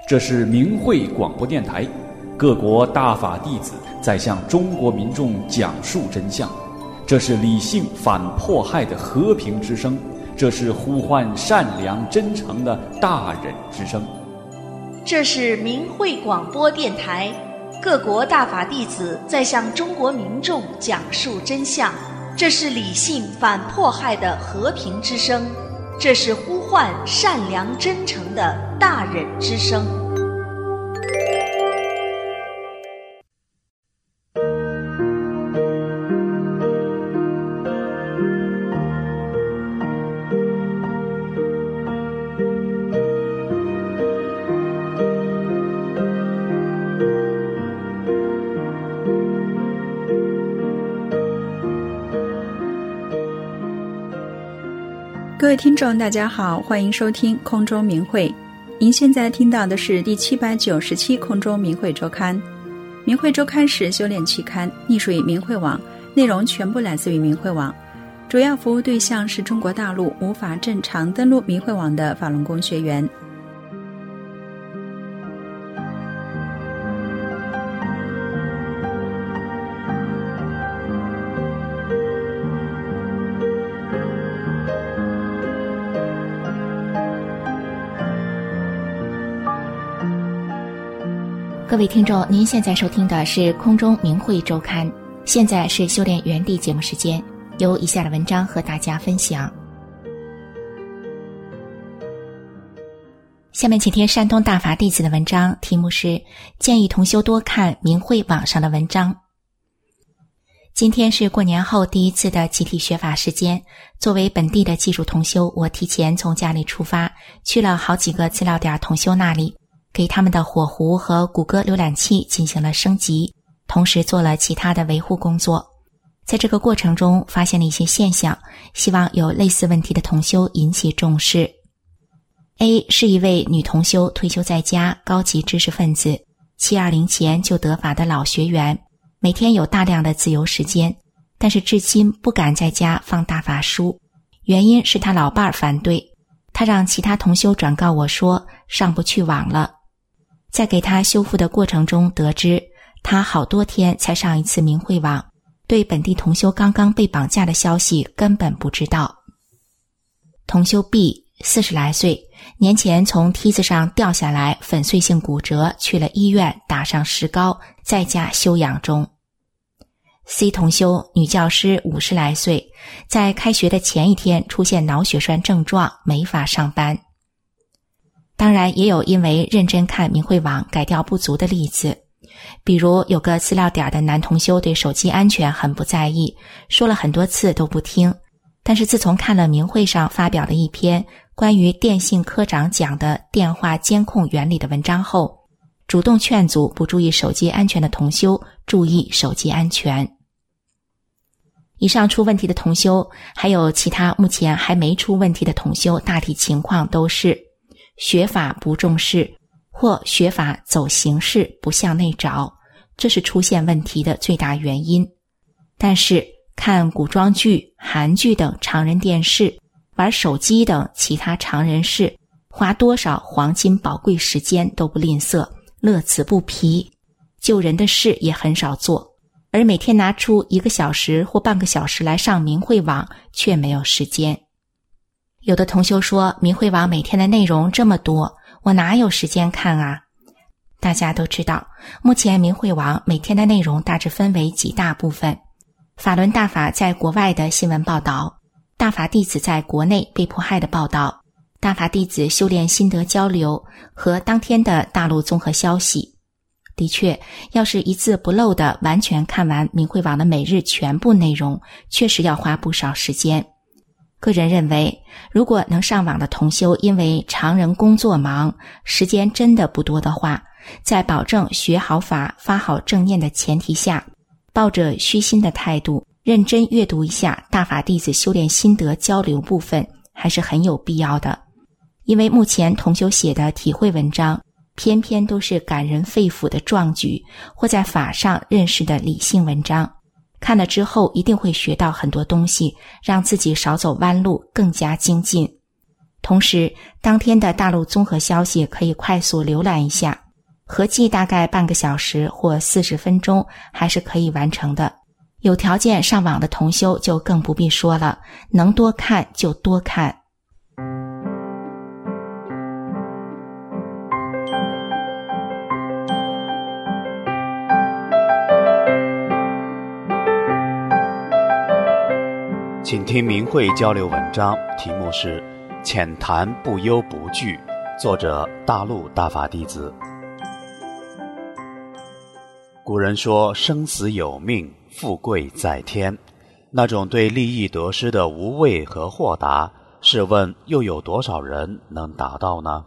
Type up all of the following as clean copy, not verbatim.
这是明慧广播电台，各国大法弟子在向中国民众讲述真相。这是理性反迫害的和平之声，这是呼唤善良真诚的大忍之声。 这是明慧广播电台，各国大法弟子在向中国民众讲述真相。这是理性反迫害的和平之声，这是呼唤善良真诚的大忍之声。 各位听众大家好，欢迎收听空中明慧。您现在听到的是第797空中明慧周刊。明慧周刊是修炼期刊，隶属于明慧网，内容全部来自于明慧网，主要服务对象是中国大陆无法正常登录明慧网的法轮功学员。 各位听众，您现在收听的是空中明慧周刊，现在是修炼原地节目时间，由以下的文章和大家分享。下面请听山东大法弟子的文章，题目是建议同修多看明慧网上的文章。今天是过年后第一次的集体学法时间，作为本地的技术同修，我提前从家里出发，去了好几个资料点同修那里，给他们的火狐和谷歌浏览器进行了升级，同时做了其他的维护工作。在这个过程中发现了一些现象，希望有类似问题的同修引起重视。A 是一位女同修，退休在家，高级知识分子，720前就得法的老学员，每天有大量的自由时间，但是至今不敢在家放大法书，原因是他老伴儿反对，他让其他同修转告我说上不去网了。在给他修复的过程中得知，他好多天才上一次明慧网，对本地同修刚刚被绑架的消息根本不知道。同修 B 40来岁，年前从梯子上掉下来，粉碎性骨折，去了医院打上石膏，在家休养中。C 同修女教师50来岁，在开学的前一天出现脑血栓症状，没法上班。当然也有因为认真看明慧网改掉不足的例子，比如有个资料点的男同修对手机安全很不在意，说了很多次都不听，但是自从看了明慧上发表的一篇关于电信科长讲的电话监控原理的文章后，主动劝阻不注意手机安全的同修注意手机安全。以上出问题的同修还有其他目前还没出问题的同修，大体情况都是学法不重视，或学法走形式不向内找，这是出现问题的最大原因。但是看古装剧、韩剧等常人电视，玩手机等其他常人事，花多少黄金宝贵时间都不吝啬，乐此不疲，救人的事也很少做，而每天拿出1个小时或半个小时来上明慧网却没有时间。有的同修说，明慧网每天的内容这么多，我哪有时间看啊？大家都知道，目前明慧网每天的内容大致分为几大部分：法轮大法在国外的新闻报道，大法弟子在国内被迫害的报道，大法弟子修炼心得交流和当天的大陆综合消息。的确，要是一字不漏地完全看完明慧网的每日全部内容，确实要花不少时间。个人认为，如果能上网的同修因为常人工作忙，时间真的不多的话，在保证学好法、发好正念的前提下，抱着虚心的态度，认真阅读一下大法弟子修炼心得交流部分，还是很有必要的。因为目前同修写的体会文章，偏偏都是感人肺腑的壮举，或在法上认识的理性文章，看了之后一定会学到很多东西，让自己少走弯路，更加精进。 同时当天的大陆综合消息可以快速浏览一下，合计大概半个小时或40分钟还是可以完成的。有条件上网的同修就更不必说了，能多看就多看。 请听明慧交流文章，题目是《浅谈不忧不惧》，作者大陆大法弟子。古人说生死有命，富贵在天，那种对利益得失的无畏和豁达，试问又有多少人能达到呢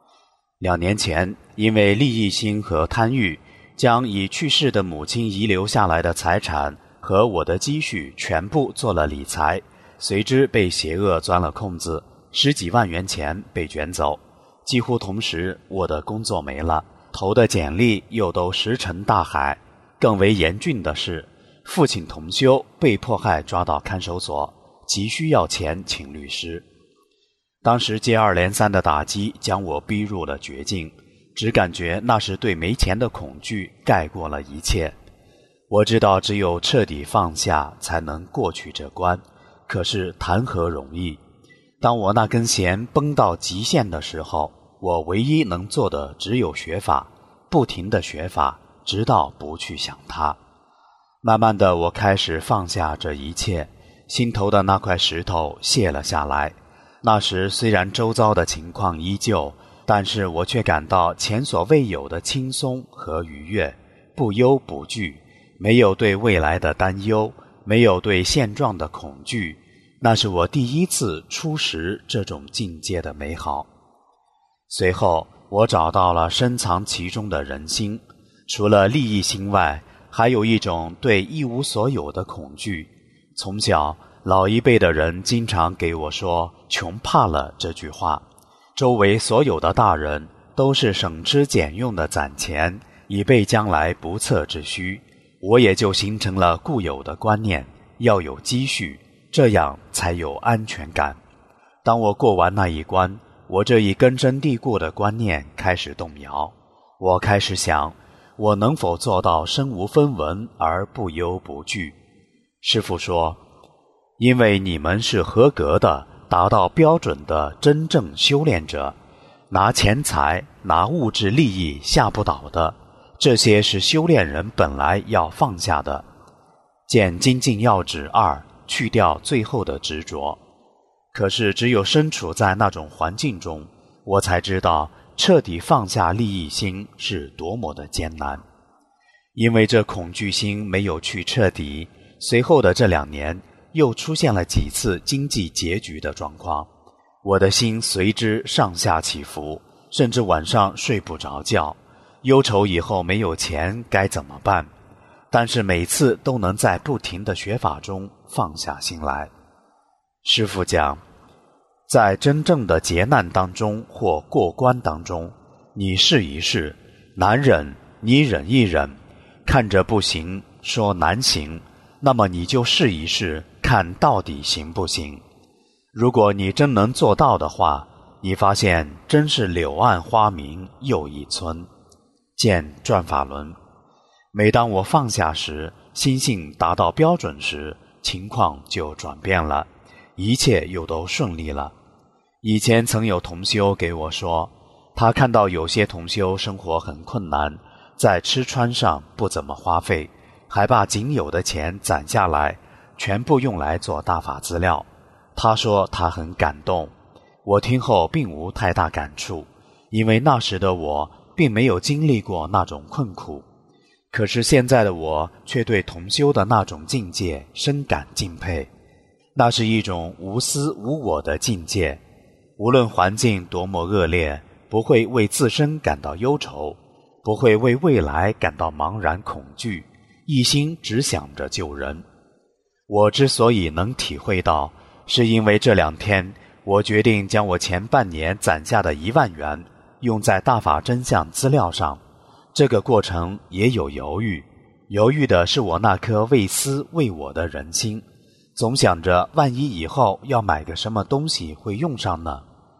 ？2年前，因为利益心和贪欲，将已去世的母亲遗留下来的财产和我的积蓄全部做了理财，随之被邪恶钻了空子，10几万元钱被卷走。几乎同时，我的工作没了，投的简历又都石沉大海。更为严峻的是，父亲同修被迫害抓到看守所，急需要钱请律师。当时接二连三的打击将我逼入了绝境，只感觉那是对没钱的恐惧盖过了一切。我知道只有彻底放下才能过去这关，可是谈何容易。当我那根弦绷到极限的时候，我唯一能做的只有学法，不停地学法，直到不去想它。慢慢的，我开始放下这一切，心头的那块石头卸了下来。那时虽然周遭的情况依旧，但是我却感到前所未有的轻松和愉悦，不忧不惧，没有对未来的担忧，没有对现状的恐惧，那是我第一次初识这种境界的美好。随后，我找到了深藏其中的人心，除了利益心外，还有一种对一无所有的恐惧。从小，老一辈的人经常给我说“穷怕了”这句话，周围所有的大人都是省吃俭用的攒钱，以备将来不测之需。我也就形成了固有的观念，要有积蓄，这样才有安全感。当我过完那一关，我这一根深蒂固的观念开始动摇。我开始想，我能否做到身无分文而不忧不惧？师父说，因为你们是合格的，达到标准的真正修炼者，拿钱财、拿物质利益吓不倒的，这些是修炼人本来要放下的。见精进要旨2，去掉最后的执着。可是只有身处在那种环境中，我才知道彻底放下利益心是多么的艰难。因为这恐惧心没有去彻底，随后的这2年又出现了几次经济拮据的状况，我的心随之上下起伏，甚至晚上睡不着觉，忧愁以后没有钱该怎么办。但是每次都能在不停的学法中放下心来。师父讲，在真正的劫难当中或过关当中，你试一试，难忍你忍一忍，看着不行说难行，那么你就试一试，看到底行不行。如果你真能做到的话，你发现真是柳暗花明又一村。见转法轮。每当我放下时，心性达到标准时，情况就转变了，一切又都顺利了。以前曾有同修给我说，他看到有些同修生活很困难，在吃穿上不怎么花费，还把仅有的钱攒下来，全部用来做大法资料。他说他很感动，我听后并无太大感触，因为那时的我并没有经历过那种困苦。可是现在的我却对同修的那种境界深感敬佩，那是一种无私无我的境界，无论环境多么恶劣，不会为自身感到忧愁，不会为未来感到茫然恐惧，一心只想着救人。我之所以能体会到，是因为这2天我决定将我前半年攒下的1万元用在大法真相资料上。这个过程也有犹豫，犹豫的是我那颗为私为我的人心，总想着万一以后要买个什么东西会用上呢？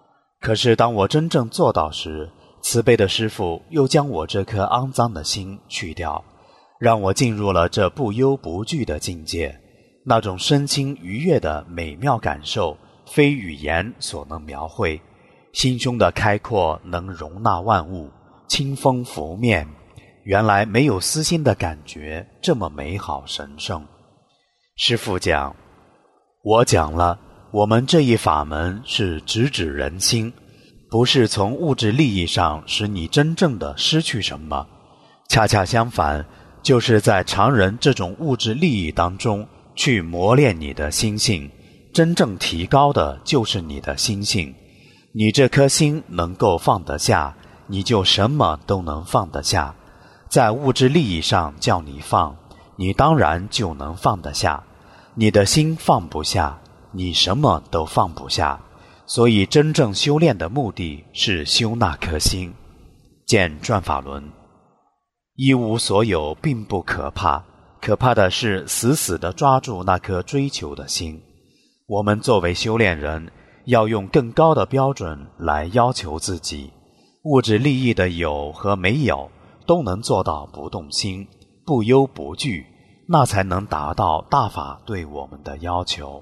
可是当我真正做到时，慈悲的师父又将我这颗肮脏的心去掉，让我进入了这不忧不惧的境界。那种身心愉悦的美妙感受，非语言所能描绘。心胸的开阔能容纳万物，清风拂面，原来没有私心的感觉这么美好神圣。师父讲，我讲了，我们这一法门是直指人心，不是从物质利益上使你真正的失去什么，恰恰相反，就是在常人这种物质利益当中去磨练你的心性，真正提高的就是你的心性。你这颗心能够放得下，你就什么都能放得下。在物质利益上叫你放，你当然就能放得下。你的心放不下，你什么都放不下。所以真正修炼的目的是修那颗心。见转法轮。一无所有并不可怕，可怕的是死死地抓住那颗追求的心。我们作为修炼人，要用更高的标准来要求自己，物质利益的有和没有都能做到不动心，不忧不惧，那才能达到大法对我们的要求。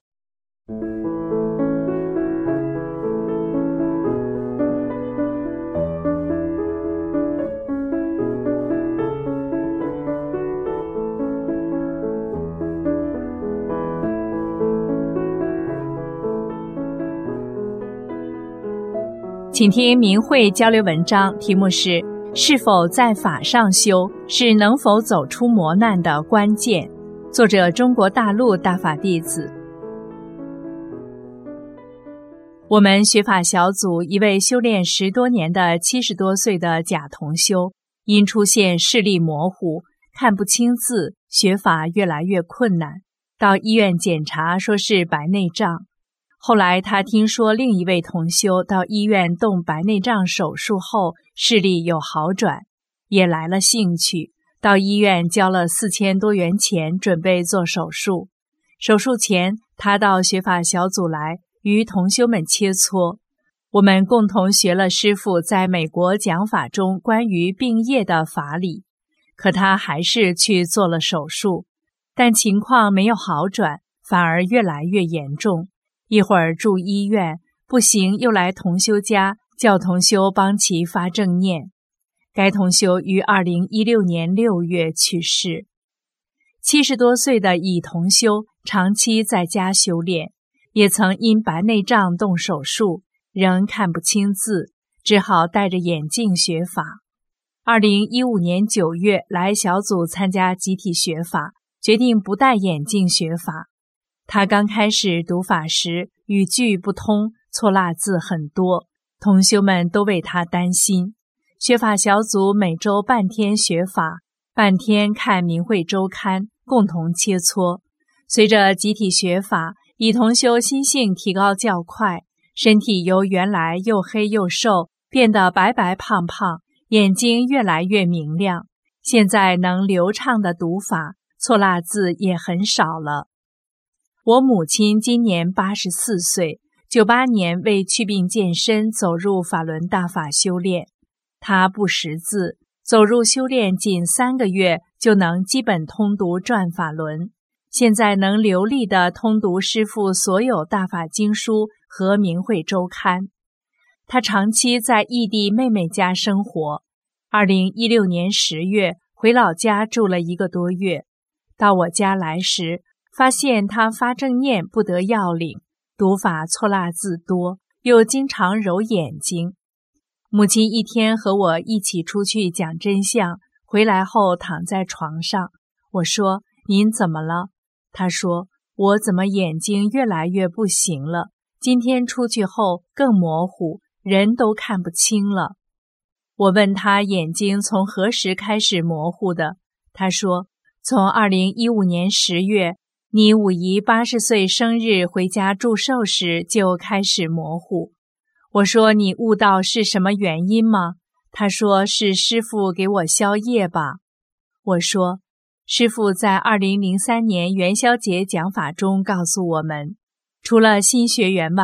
请听明慧交流文章，题目是是否在法上修是能否走出磨难的关键，作者中国大陆大法弟子。我们学法小组一位修炼10多年的70多岁的贾同修，因出现视力模糊，看不清字，学法越来越困难，到医院检查说是白内障。后来他听说另一位同修到医院动白内障手术后视力有好转，也来了兴趣，到医院交了4000多元钱准备做手术。手术前他到学法小组来与同修们切磋，我们共同学了师父在美国讲法中关于病业的法理。可他还是去做了手术，但情况没有好转，反而越来越严重。一会儿住医院，不行又来同修家，叫同修帮其发正念。该同修于2016年6月去世。70多岁的乙同修长期在家修炼，也曾因白内障动手术，仍看不清字，只好戴着眼镜学法。2015年9月来小组参加集体学法，决定不戴眼镜学法。他刚开始读法时语句不通，错落字很多，同修们都为他担心。学法小组每周半天学法，半天看明慧周刊，共同切磋。随着集体学法，乙同修心性提高较快，身体由原来又黑又瘦变得白白胖胖，眼睛越来越明亮，现在能流畅地读法，错落字也很少了。我母亲今年84岁，98年为祛病健身走入法轮大法修炼。她不识字，走入修炼仅3个月就能基本通读转法轮，现在能流利地通读师父所有大法经书和明慧周刊。她长期在异地妹妹家生活，2016年10月回老家住了1个多月。到我家来时，发现他发正念不得要领，读法错落字多，又经常揉眼睛。母亲一天和我一起出去讲真相，回来后躺在床上。我说：“您怎么了？”他说：“我怎么眼睛越来越不行了？今天出去后更模糊，人都看不清了。”我问他眼睛从何时开始模糊的？他说：“从2015年10月。你五姨80岁生日回家祝寿时就开始模糊。”我说：“你悟道是什么原因吗？”他说：“是师父给我消业吧。”我说：“师父在2003年元宵节讲法中告诉我们，除了新学员外，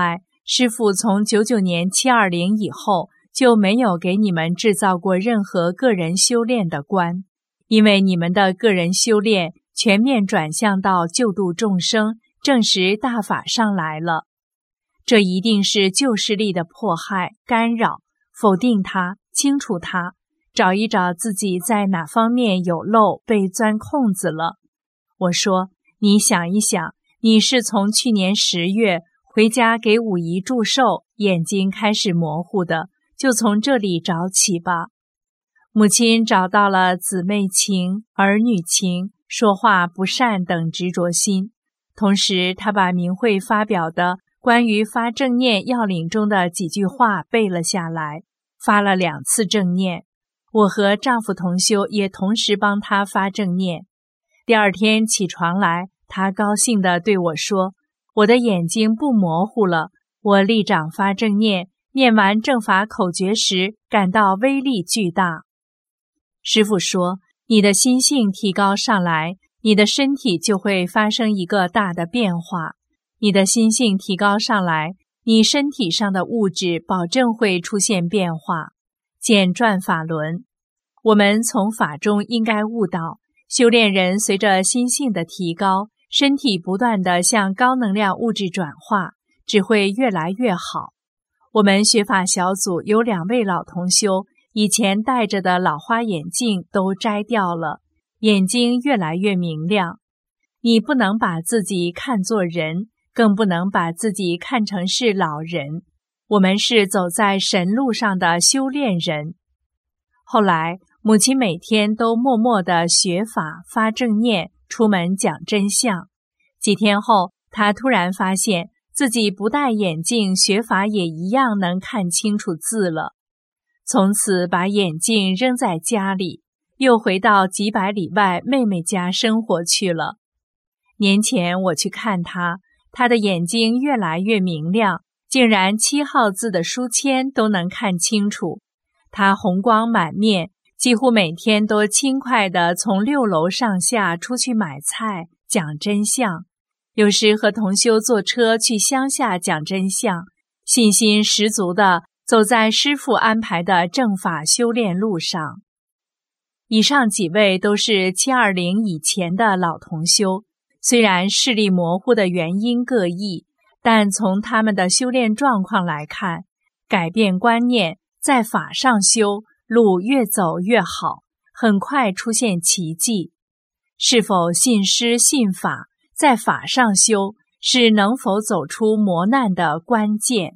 师父从99年720以后就没有给你们制造过任何个人修炼的观，因为你们的个人修炼全面转向到救度众生、证实大法上来了。这一定是旧势力的迫害、干扰，否定它，清除它，找一找自己在哪方面有漏，被钻空子了。我说，你想一想，你是从去年10月回家给武姨祝寿，眼睛开始模糊的，就从这里找起吧。母亲找到了姊妹情、儿女情、说话不善等执着心，同时她把明慧发表的关于发正念要领中的几句话背了下来，发了2次正念。我和丈夫同修也同时帮她发正念。第二天起床来，她高兴地对我说，我的眼睛不模糊了。我立掌发正念，念完正法口诀时，感到威力巨大。师父说，你的心性提高上来，你的身体就会发生一个大的变化。你的心性提高上来，你身体上的物质保证会出现变化。见转法轮。我们从法中应该悟到，修炼人随着心性的提高，身体不断地向高能量物质转化，只会越来越好。我们学法小组有2位老同修，以前戴着的老花眼镜都摘掉了，眼睛越来越明亮。你不能把自己看作人，更不能把自己看成是老人。我们是走在神路上的修炼人。后来母亲每天都默默地学法发正念，出门讲真相。几天后，她突然发现自己不戴眼镜学法也一样能看清楚字了。从此把眼镜扔在家里，又回到几百里外妹妹家生活去了。年前我去看她，她的眼睛越来越明亮，竟然7号字的书签都能看清楚。她红光满面，几乎每天都轻快地从6楼上下出去买菜讲真相，有时和同修坐车去乡下讲真相，信心十足地走在师父安排的正法修炼路上。以上几位都是720以前的老同修，虽然视力模糊的原因各异，但从他们的修炼状况来看，改变观念，在法上修，路越走越好，很快出现奇迹。是否信师信法，在法上修，是能否走出磨难的关键。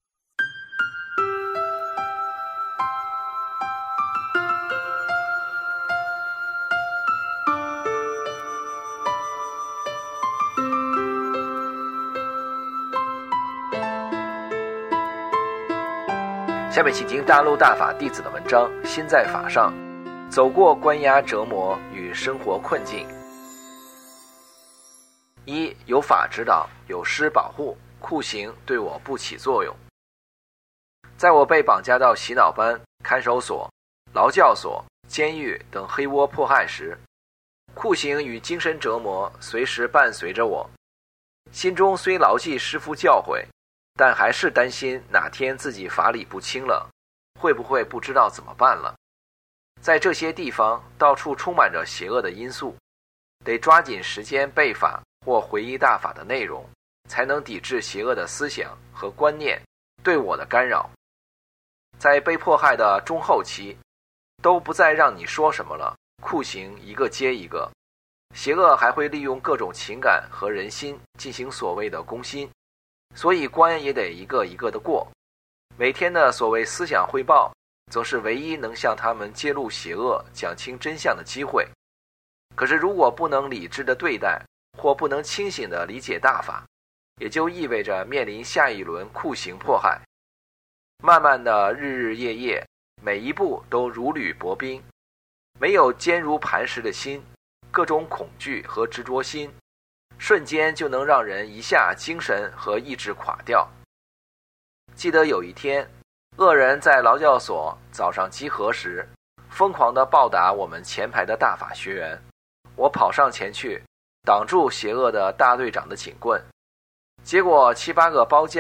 下面请听大陆大法弟子的文章《心在法上》，走过关押折磨与生活困境。1. 有法指导，有师保护，酷刑对我不起作用。在我被绑架到洗脑班、看守所、劳教所、监狱等黑窝迫害时，酷刑与精神折磨随时伴随着我，心中虽牢记师父教诲，但还是担心哪天自己法理不清了，会不会不知道怎么办了。在这些地方到处充满着邪恶的因素，得抓紧时间背法或回忆大法的内容，才能抵制邪恶的思想和观念对我的干扰。在被迫害的中后期，都不再让你说什么了，酷刑一个接一个，邪恶还会利用各种情感和人心进行所谓的攻心，所以关也得一个一个的过。每天的所谓思想汇报，则是唯一能向他们揭露邪恶、讲清真相的机会。可是如果不能理智的对待，或不能清醒地理解大法，也就意味着面临下一轮酷刑迫害。慢慢的日日夜夜，每一步都如履薄冰，没有坚如磐石的心，各种恐惧和执着心，瞬间就能让人一下精神和意志垮掉。记得有一天，恶人在劳教所早上集合时，疯狂地暴打我们前排的大法学员。我跑上前去，挡住邪恶的大队长的警棍，结果7、8个包夹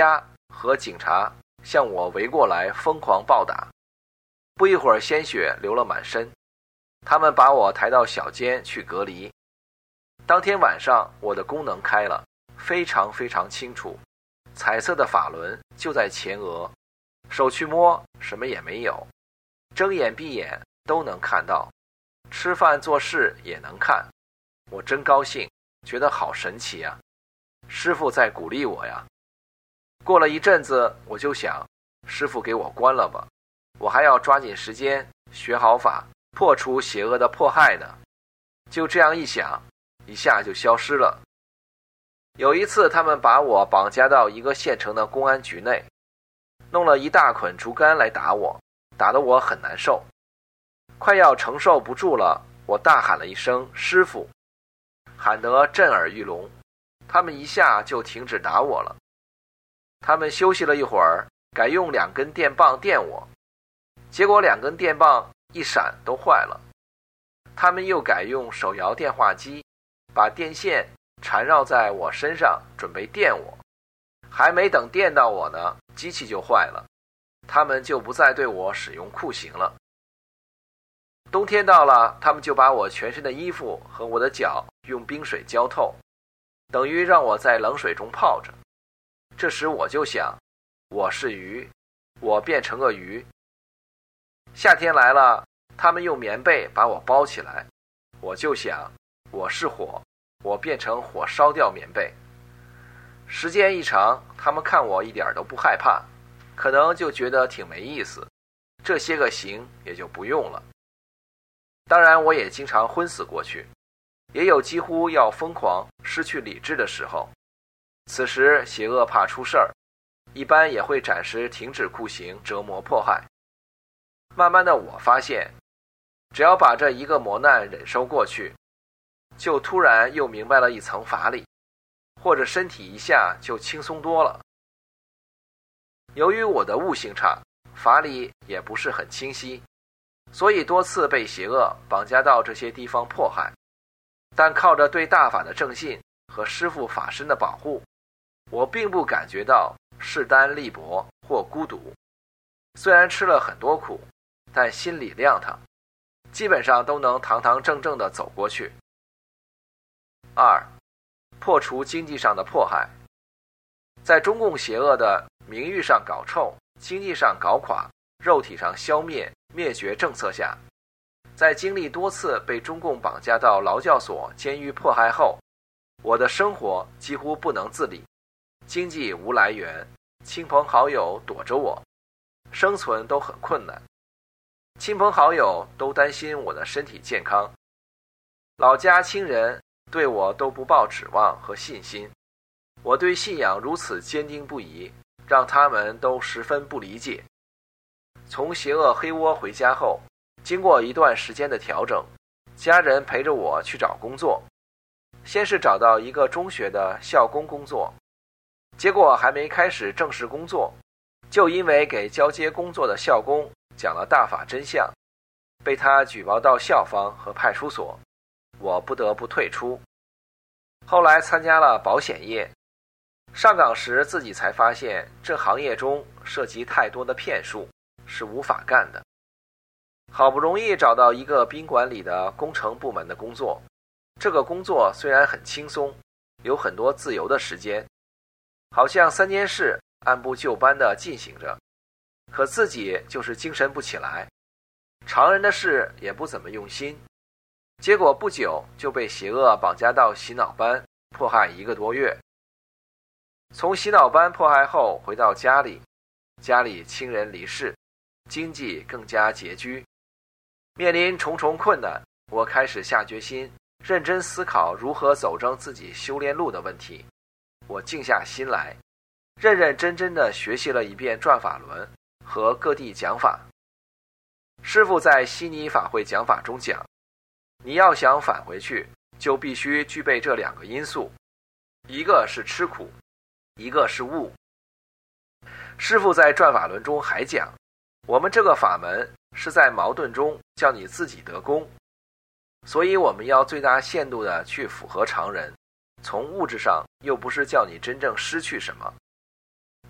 和警察向我围过来疯狂暴打，不一会儿鲜血流了满身。他们把我抬到小间去隔离。当天晚上我的功能开了，非常非常清楚，彩色的法轮就在前额，手去摸什么也没有，睁眼闭眼都能看到，吃饭做事也能看。我真高兴，觉得好神奇啊，师父在鼓励我呀。过了一阵子我就想，师父给我关了吧，我还要抓紧时间学好法，破除邪恶的迫害呢。就这样一想，一下就消失了。有一次他们把我绑架到一个县城的公安局内，弄了一大捆竹竿来打我，打得我很难受，快要承受不住了，我大喊了一声师父，喊得震耳欲聋，他们一下就停止打我了。他们休息了一会儿，改用2根电棒电我，结果2根电棒一闪都坏了。他们又改用手摇电话机，把电线缠绕在我身上，准备电我。还没等电到我呢，机器就坏了，他们就不再对我使用酷刑了。冬天到了，他们就把我全身的衣服和我的脚用冰水浇透，等于让我在冷水中泡着。这时我就想，我是鱼，我变成个鱼。夏天来了，他们用棉被把我包起来，我就想，我是火，我变成火烧掉棉被。时间一长，他们看我一点都不害怕，可能就觉得挺没意思，这些个刑也就不用了。当然我也经常昏死过去，也有几乎要疯狂失去理智的时候。此时邪恶怕出事儿，一般也会暂时停止酷刑折磨迫害。慢慢的我发现，只要把这一个磨难忍受过去，就突然又明白了一层法理，或者身体一下就轻松多了。由于我的悟性差，法理也不是很清晰，所以多次被邪恶绑架到这些地方迫害，但靠着对大法的正信和师父法身的保护，我并不感觉到势单力薄或孤独。虽然吃了很多苦，但心里亮堂，基本上都能堂堂正正地走过去。2. 破除经济上的迫害。在中共邪恶的名誉上搞臭，经济上搞垮，肉体上消灭灭绝政策下，在经历多次被中共绑架到劳教所、监狱迫害后，我的生活几乎不能自理，经济无来源，亲朋好友躲着我，生存都很困难。亲朋好友都担心我的身体健康，老家亲人对我都不抱指望和信心。我对信仰如此坚定不移，让他们都十分不理解。从邪恶黑窝回家后，经过一段时间的调整，家人陪着我去找工作。先是找到一个中学的校工工作，结果还没开始正式工作，就因为给交接工作的校工讲了大法真相，被他举报到校方和派出所，我不得不退出。后来参加了保险业，上岗时自己才发现这行业中涉及太多的骗术，是无法干的。好不容易找到一个宾馆里的工程部门的工作，这个工作虽然很轻松，有很多自由的时间，好像3件事按部就班地进行着，可自己就是精神不起来，常人的事也不怎么用心。结果不久就被邪恶绑架到洗脑班，迫害1个多月。从洗脑班迫害后回到家里，家里亲人离世，经济更加拮据，面临重重困难，我开始下决心认真思考如何走正自己修炼路的问题。我静下心来，认认真真地学习了一遍转法轮和各地讲法。师父在悉尼法会讲法中讲，你要想返回去，就必须具备这2个因素，一个是吃苦，一个是悟。师父在转法轮中还讲，我们这个法门是在矛盾中叫你自己得功，所以我们要最大限度地去符合常人，从物质上又不是叫你真正失去什么。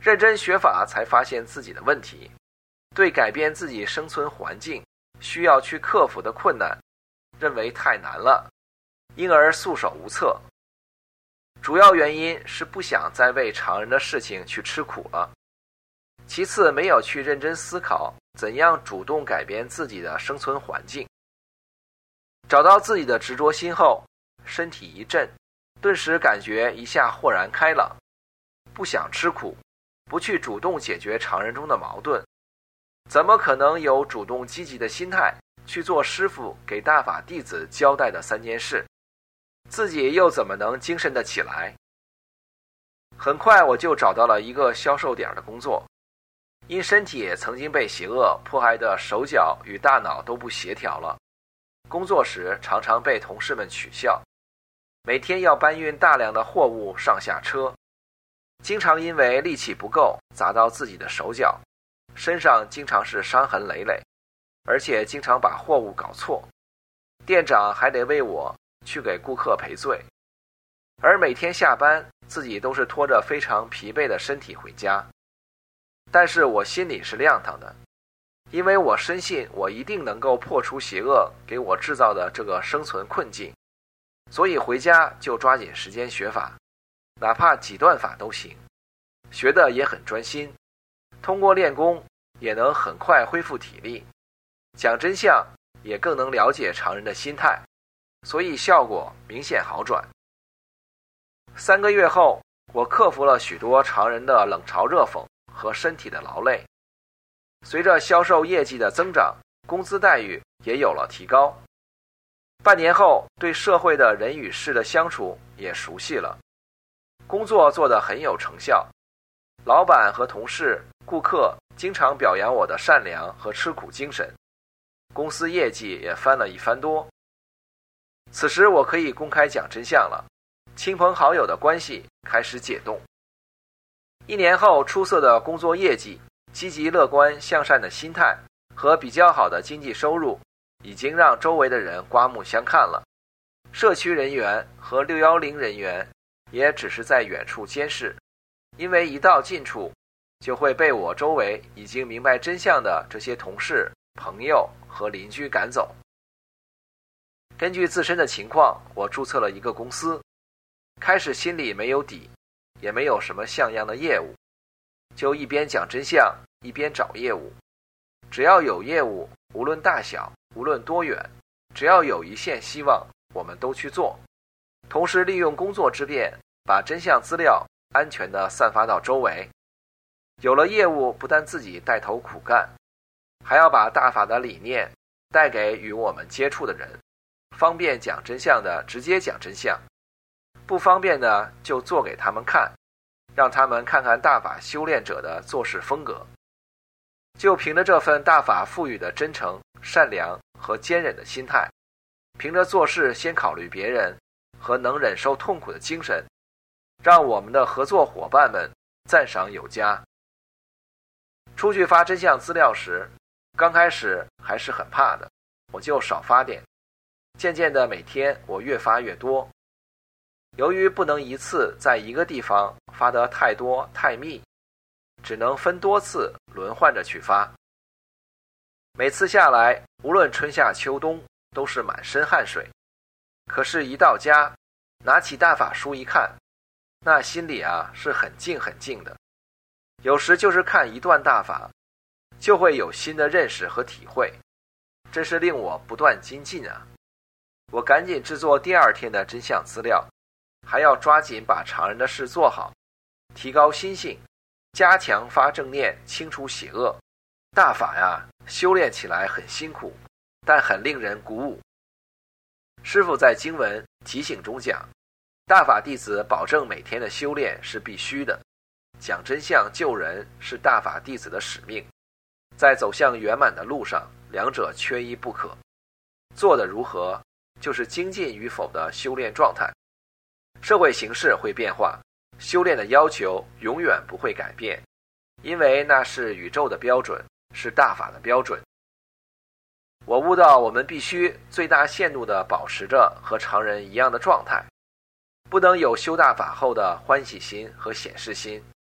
认真学法才发现自己的问题，对改变自己生存环境需要去克服的困难认为太难了，因而束手无策。主要原因是不想再为常人的事情去吃苦了，其次没有去认真思考怎样主动改变自己的生存环境。找到自己的执着心后，身体一震，顿时感觉一下豁然开朗，不想吃苦，不去主动解决常人中的矛盾，怎么可能有主动积极的心态去做师父给大法弟子交代的3件事，自己又怎么能精神得起来？很快我就找到了一个销售点的工作，因身体曾经被邪恶迫害的手脚与大脑都不协调了，工作时常常被同事们取笑，每天要搬运大量的货物上下车，经常因为力气不够砸到自己的手脚，身上经常是伤痕累累，而且经常把货物搞错，店长还得为我去给顾客赔罪，而每天下班自己都是拖着非常疲惫的身体回家。但是我心里是亮堂的，因为我深信我一定能够破除邪恶给我制造的这个生存困境，所以回家就抓紧时间学法，哪怕几段法都行，学的也很专心，通过练功也能很快恢复体力，讲真相也更能了解常人的心态，所以效果明显好转。3个月后，我克服了许多常人的冷嘲热讽和身体的劳累，随着销售业绩的增长，工资待遇也有了提高。半年后，对社会的人与事的相处也熟悉了，工作做得很有成效，老板和同事、顾客经常表扬我的善良和吃苦精神，公司业绩也翻了一番多。此时我可以公开讲真相了，亲朋好友的关系开始解冻。1年后，出色的工作业绩、积极乐观向善的心态和比较好的经济收入已经让周围的人刮目相看了，社区人员和610人员也只是在远处监视，因为一到近处就会被我周围已经明白真相的这些同事、朋友和邻居赶走。根据自身的情况，我注册了一个公司，开始心里没有底，也没有什么像样的业务，就一边讲真相一边找业务，只要有业务，无论大小，无论多远，只要有一线希望，我们都去做，同时利用工作之便把真相资料安全地散发到周围。有了业务，不但自己带头苦干，还要把大法的理念带给与我们接触的人，方便讲真相的直接讲真相，不方便的就做给他们看，让他们看看大法修炼者的做事风格。就凭着这份大法赋予的真诚、善良和坚忍的心态，凭着做事先考虑别人和能忍受痛苦的精神，让我们的合作伙伴们赞赏有加。出去发真相资料时，刚开始还是很怕的，我就少发点，渐渐的每天我越发越多。由于不能一次在一个地方发得太多太密，只能分多次轮换着去发。每次下来，无论春夏秋冬，都是满身汗水。可是一到家，拿起大法书一看，那心里是很静很静的。有时就是看一段大法，就会有新的认识和体会，真是令我不断精进啊！我赶紧制作第2天的真相资料，还要抓紧把常人的事做好，提高心性，加强发正念，清除邪恶。大法修炼起来很辛苦，但很令人鼓舞。师父在经文提醒中讲，大法弟子保证每天的修炼是必须的，讲真相救人是大法弟子的使命，在走向圆满的路上，两者缺一不可。做得如何，就是精进与否的修炼状态。社会形势会变化，修炼的要求永远不会改变，因为那是宇宙的标准，是大法的标准。我悟到我们必须最大限度地保持着和常人一样的状态，不能有修大法后的欢喜心和显示心，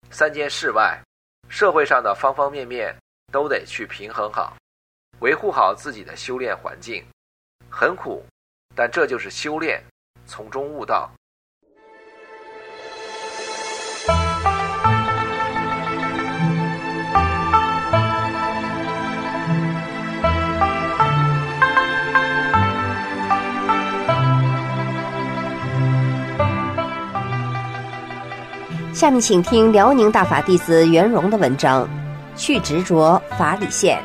3件事外，社会上的方方面面都得去平衡好，维护好自己的修炼环境。很苦，但这就是修炼，从中悟道。 下面请听辽宁大法弟子袁荣的文章《去执着法理现》。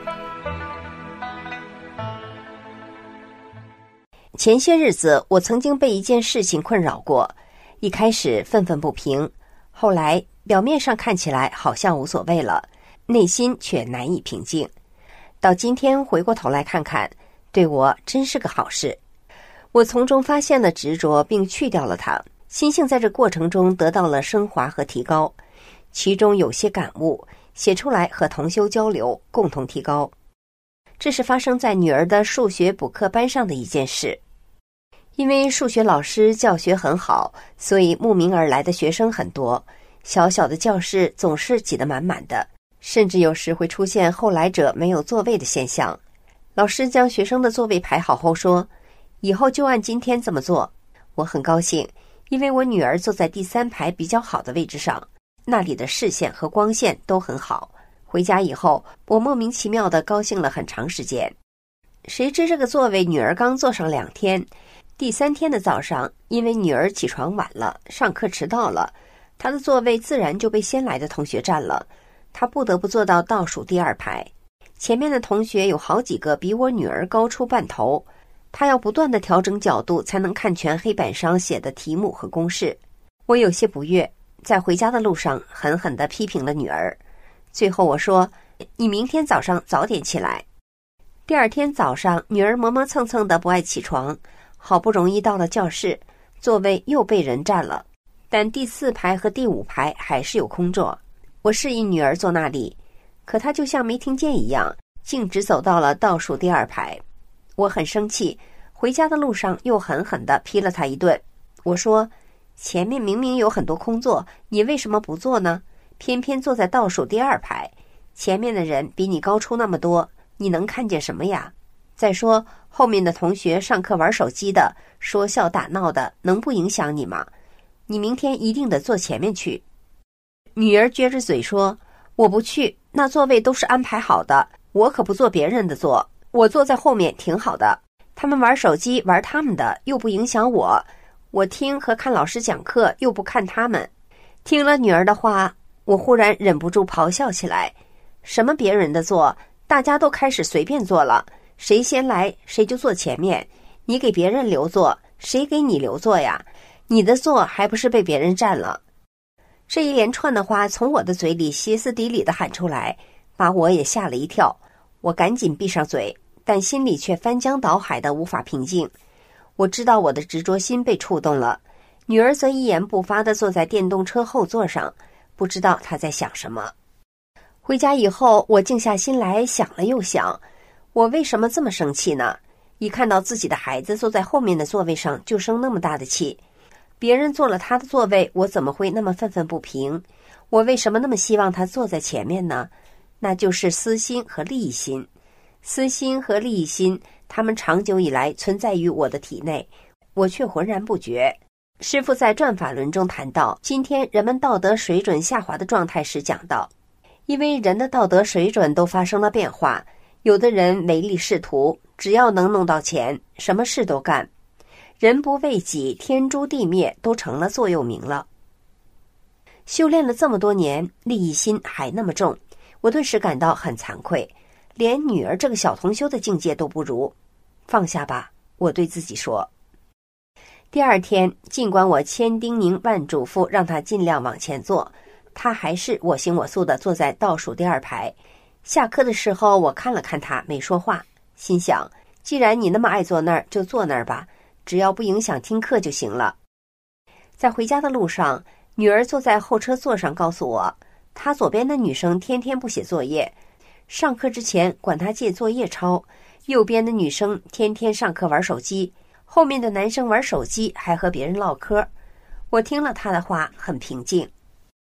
前些日子，我曾经被一件事情困扰过，一开始愤愤不平，后来表面上看起来好像无所谓了，内心却难以平静。到今天回过头来看看，对我真是个好事。我从中发现了执着，并去掉了它。心性在这过程中得到了升华和提高，其中有些感悟，写出来和同修交流，共同提高。这是发生在女儿的数学补课班上的一件事。因为数学老师教学很好，所以慕名而来的学生很多，小小的教室总是挤得满满的，甚至有时会出现后来者没有座位的现象。老师将学生的座位排好后说，以后就按今天这么做。我很高兴，因为我女儿坐在第3排比较好的位置上，那里的视线和光线都很好。回家以后，我莫名其妙地高兴了很长时间。谁知这个座位女儿刚坐上2天，第3天的早上，因为女儿起床晚了，上课迟到了，她的座位自然就被先来的同学占了，她不得不坐到倒数第2排。前面的同学有好几个比我女儿高出半头，他要不断地调整角度才能看全黑板上写的题目和公式。我有些不悦，在回家的路上狠狠地批评了女儿。最后我说，你明天早上早点起来。第2天早上，女儿磨磨蹭蹭的不爱起床，好不容易到了教室，座位又被人占了，但第4排和第5排还是有空座。我示意女儿坐那里，可她就像没听见一样，径直走到了倒数第2排。我很生气，回家的路上又狠狠地批了他一顿。我说，前面明明有很多空座，你为什么不坐呢？偏偏坐在倒数第2排，前面的人比你高出那么多，你能看见什么呀？再说，后面的同学上课玩手机的，说笑打闹的，能不影响你吗？你明天一定得坐前面去。女儿撅着嘴说，我不去，那座位都是安排好的，我可不坐别人的座，我坐在后面挺好的，他们玩手机玩他们的，又不影响我，我听和看老师讲课又不看他们。听了女儿的话，我忽然忍不住咆哮起来，什么别人的座，大家都开始随便坐了，谁先来谁就坐前面，你给别人留座，谁给你留座呀？你的座还不是被别人占了？这一连串的话从我的嘴里歇斯底里地喊出来，把我也吓了一跳。我赶紧闭上嘴，但心里却翻江倒海的无法平静。我知道我的执着心被触动了，女儿则一言不发地坐在电动车后座上，不知道她在想什么。回家以后，我静下心来想了又想，我为什么这么生气呢？一看到自己的孩子坐在后面的座位上就生那么大的气，别人坐了他的座位，我怎么会那么愤愤不平？我为什么那么希望他坐在前面呢？那就是私心和利益心。私心和利益心，他们长久以来存在于我的体内，我却浑然不觉。师父在转法轮中谈到，今天人们道德水准下滑的状态时讲到，因为人的道德水准都发生了变化，有的人唯利是图，只要能弄到钱，什么事都干，人不为己，天诛地灭都成了座右铭了。修炼了这么多年，利益心还那么重，我顿时感到很惭愧，连女儿这个小同修的境界都不如。放下吧，我对自己说。第2天，尽管我千叮咛万嘱咐让他尽量往前坐，他还是我行我素地坐在倒数第2排。下课的时候，我看了看他，没说话，心想，既然你那么爱坐那儿，就坐那儿吧，只要不影响听课就行了。在回家的路上，女儿坐在后车座上告诉我，她左边的女生天天不写作业，上课之前管她借作业抄，右边的女生天天上课玩手机，后面的男生玩手机还和别人唠嗑。我听了她的话很平静。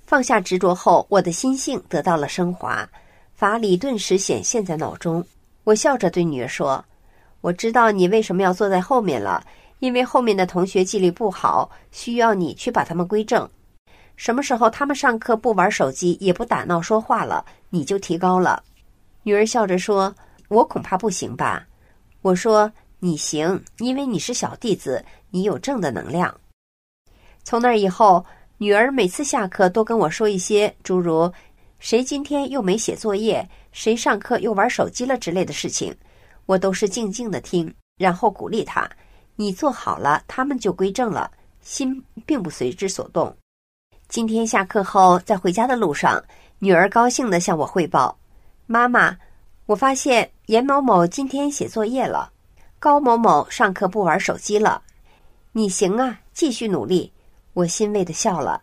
放下执着后，我的心性得到了升华，法理顿时显现在脑中。我笑着对女儿说，我知道你为什么要坐在后面了，因为后面的同学纪律不好，需要你去把他们归正。什么时候他们上课不玩手机，也不打闹说话了，你就提高了。女儿笑着说，我恐怕不行吧。我说，你行，因为你是小弟子，你有正的能量。从那以后，女儿每次下课都跟我说一些诸如谁今天又没写作业，谁上课又玩手机了之类的事情，我都是静静的听，然后鼓励她，你做好了，他们就归正了，心并不随之所动。今天下课后，在回家的路上，女儿高兴地向我汇报，妈妈，我发现严某某今天写作业了，高某某上课不玩手机了，你行啊，继续努力。我欣慰地笑了。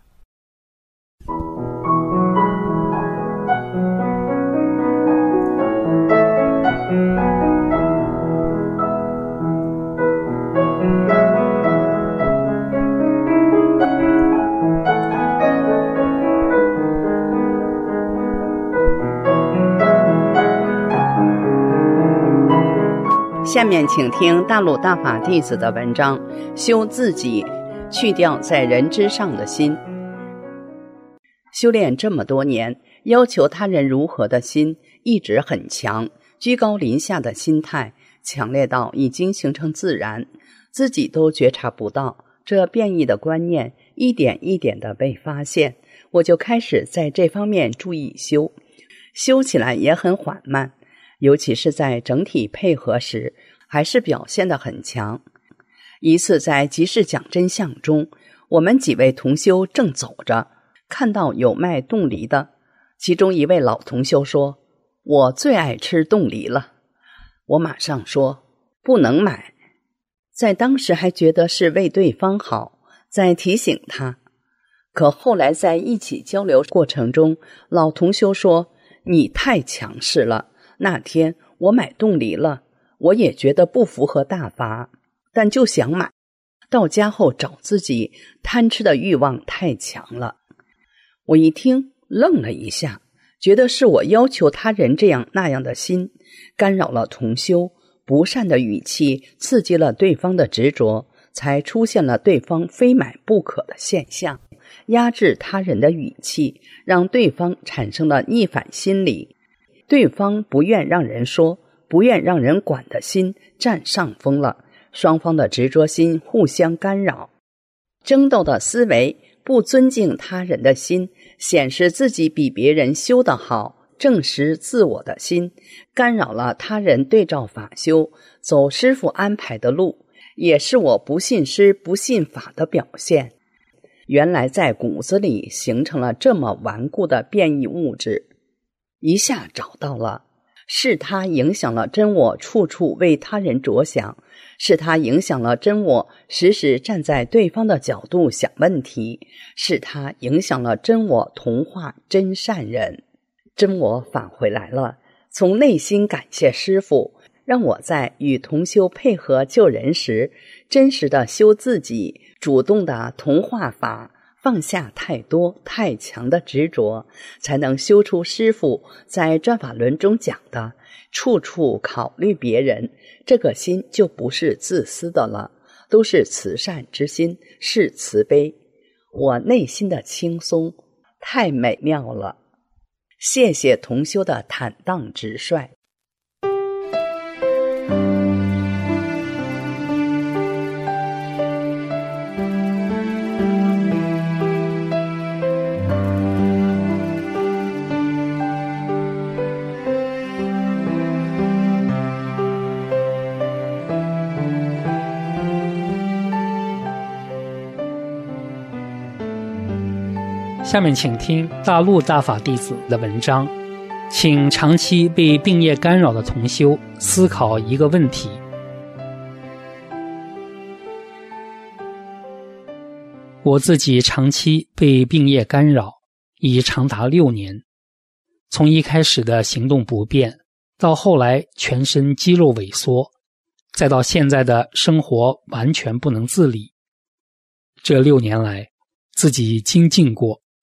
下面请听大陆大法弟子的文章，修自己，去掉在人之上的心。修炼这么多年，要求他人如何的心一直很强，居高临下的心态强烈到已经形成自然，自己都觉察不到。这变异的观念一点一点地被发现，我就开始在这方面注意修，修起来也很缓慢，尤其是在整体配合时，还是表现得很强。一次在集市讲真相中，我们几位同修正走着，看到有卖冻梨的，其中一位老同修说，我最爱吃冻梨了。我马上说，不能买。在当时还觉得是为对方好，在提醒他。可后来在一起交流过程中，老同修说，你太强势了，那天我买冻梨了，我也觉得不符合大法，但就想买，到家后找自己，贪吃的欲望太强了。我一听愣了一下，觉得是我要求他人这样那样的心，干扰了同修，不善的语气刺激了对方的执着，才出现了对方非买不可的现象，压制他人的语气，让对方产生了逆反心理。对方不愿让人说，不愿让人管的心占上风了，双方的执着心互相干扰，争斗的思维，不尊敬他人的心，显示自己比别人修得好，证实自我的心，干扰了他人对照法修，走师父安排的路，也是我不信师不信法的表现。原来在骨子里形成了这么顽固的变异物质，一下找到了，是它影响了真我处处为他人着想，是它影响了真我时时站在对方的角度想问题，是它影响了真我同化真善人。真我返回来了，从内心感谢师父，让我在与同修配合救人时，真实的修自己，主动的同化法，放下太多太强的执着，才能修出师父在转法轮中讲的处处考虑别人，这个心就不是自私的了，都是慈善之心，是慈悲。我内心的轻松太美妙了，谢谢同修的坦荡直率。 下面请听大陆大法弟子的文章，请长期被病业干扰的同修思考一个问题。我自己长期被病业干扰，已长达6年，从一开始的行动不便，到后来全身肌肉萎缩，再到现在的生活完全不能自理。这6年来，自己精进过，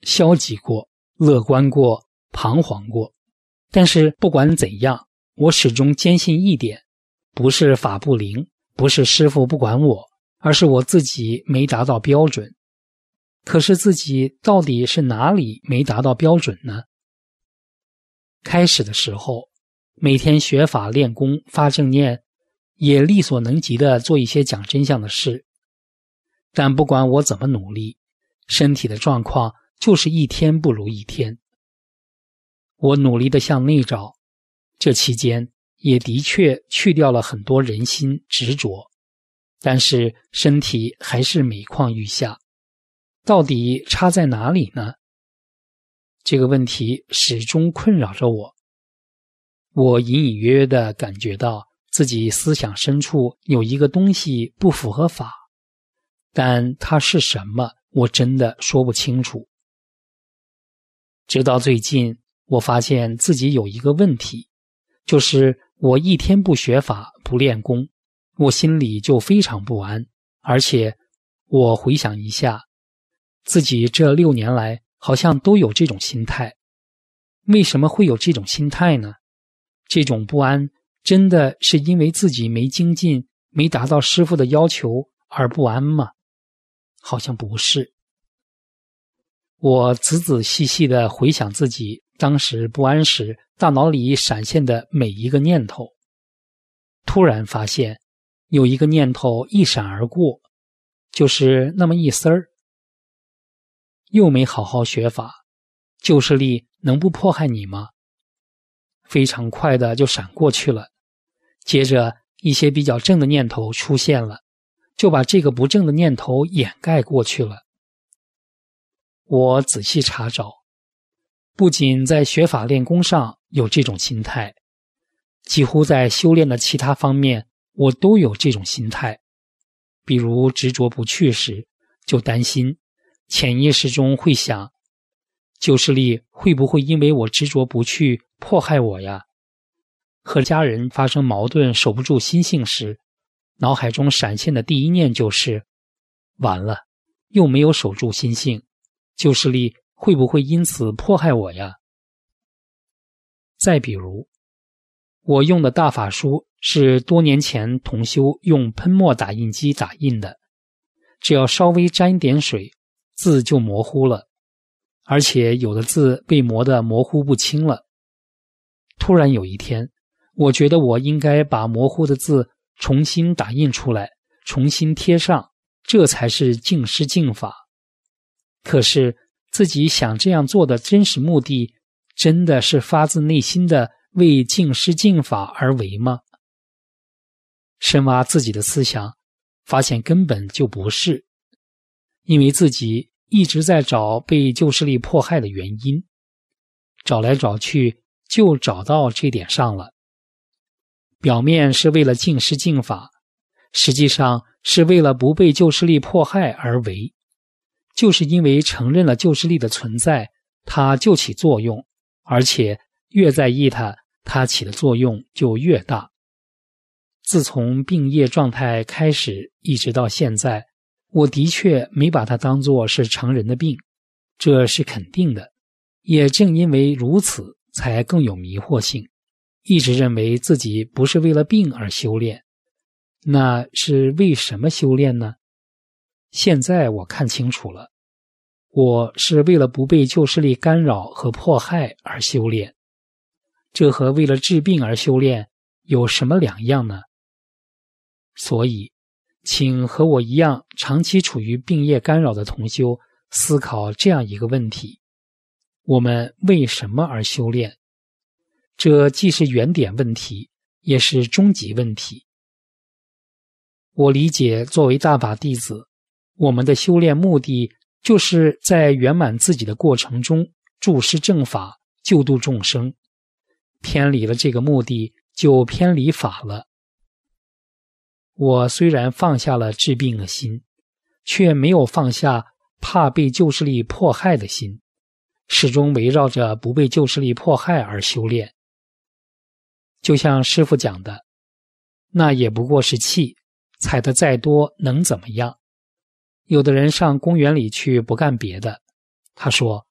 消极过、乐观过、彷徨过。但是不管怎样，我始终坚信一点，不是法不灵，不是师父不管我，而是我自己没达到标准。可是自己到底是哪里没达到标准呢？开始的时候，每天学法练功发正念，也力所能及的做一些讲真相的事。但不管我怎么努力，身体的状况就是一天不如一天。我努力地向内找，这期间也的确去掉了很多人心执着，但是身体还是每况愈下。到底差在哪里呢？这个问题始终困扰着我。我隐隐约约地感觉到自己思想深处有一个东西不符合法，但它是什么，我真的说不清楚。直到最近，我发现自己有一个问题，就是我一天不学法不练功，我心里就非常不安。而且我回想一下，自己这6年来好像都有这种心态。为什么会有这种心态呢？这种不安真的是因为自己没精进，没达到师父的要求而不安吗？好像不是。我仔仔细细地回想自己当时不安时大脑里闪现的每一个念头，突然发现有一个念头一闪而过，就是那么一丝儿。又没好好学法，旧势力能不迫害你吗？非常快的就闪过去了。接着一些比较正的念头出现了，就把这个不正的念头掩盖过去了。我仔细查找，不仅在学法练功上有这种心态，几乎在修炼的其他方面我都有这种心态。比如执着不去时，就担心，潜意识中会想，旧势力会不会因为我执着不去迫害我呀？和家人发生矛盾守不住心性时，脑海中闪现的第一念就是完了，又没有守住心性，旧势力会不会因此迫害我呀？再比如，我用的大法书是多年前同修用喷墨打印机打印的，只要稍微沾一点水，字就模糊了，而且有的字被磨得模糊不清了。突然有一天，我觉得我应该把模糊的字重新打印出来，重新贴上，这才是净师净法。可是自己想这样做的真实目的，真的是发自内心的为净师净法而为吗？深挖自己的思想，发现根本就不是，因为自己一直在找被旧势力迫害的原因，找来找去就找到这点上了。表面是为了净师净法，实际上是为了不被旧势力迫害而为。就是因为承认了旧势力的存在，它就起作用，而且越在意它，它起的作用就越大。自从病业状态开始一直到现在，我的确没把它当作是成人的病，这是肯定的。也正因为如此，才更有迷惑性，一直认为自己不是为了病而修炼。那是为什么修炼呢？现在我看清楚了，我是为了不被旧势力干扰和迫害而修炼。这和为了治病而修炼有什么两样呢？所以，请和我一样长期处于病业干扰的同修思考这样一个问题：我们为什么而修炼？这既是原点问题，也是终极问题。我理解，作为大法弟子，我们的修炼目的就是在圆满自己的过程中注释正法，救度众生。偏离了这个目的，就偏离法了。我虽然放下了治病的心，却没有放下怕被旧势力迫害的心，始终围绕着不被旧势力迫害而修炼。就像师父讲的，那也不过是气，踩得再多能怎么样？有的人上公园里去不干别的，他说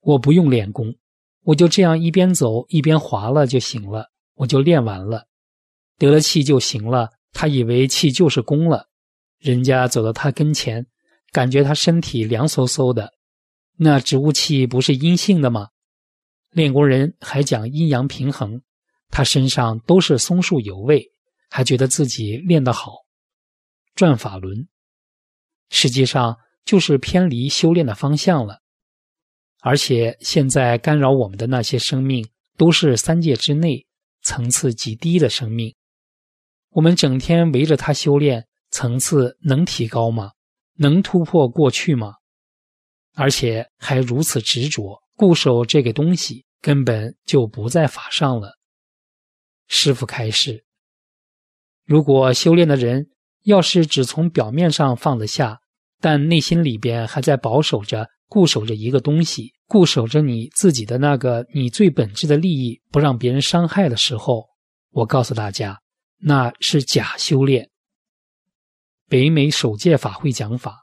我不用练功，我就这样一边走一边滑了就行了，我就练完了，得了气就行了。他以为气就是功了，人家走到他跟前，感觉他身体凉飕飕的，那植物气不是阴性的吗？练功人还讲阴阳平衡，他身上都是松树油味，还觉得自己练得好。转法轮实际上就是偏离修炼的方向了。而且现在干扰我们的那些生命都是三界之内层次极低的生命，我们整天围着它修炼，层次能提高吗？能突破过去吗？而且还如此执着固守这个东西，根本就不在法上了。师父开示，如果修炼的人要是只从表面上放得下，但内心里边还在保守着固守着一个东西，固守着你自己的那个你最本质的利益，不让别人伤害的时候，我告诉大家，那是假修炼。北美首届法会讲法，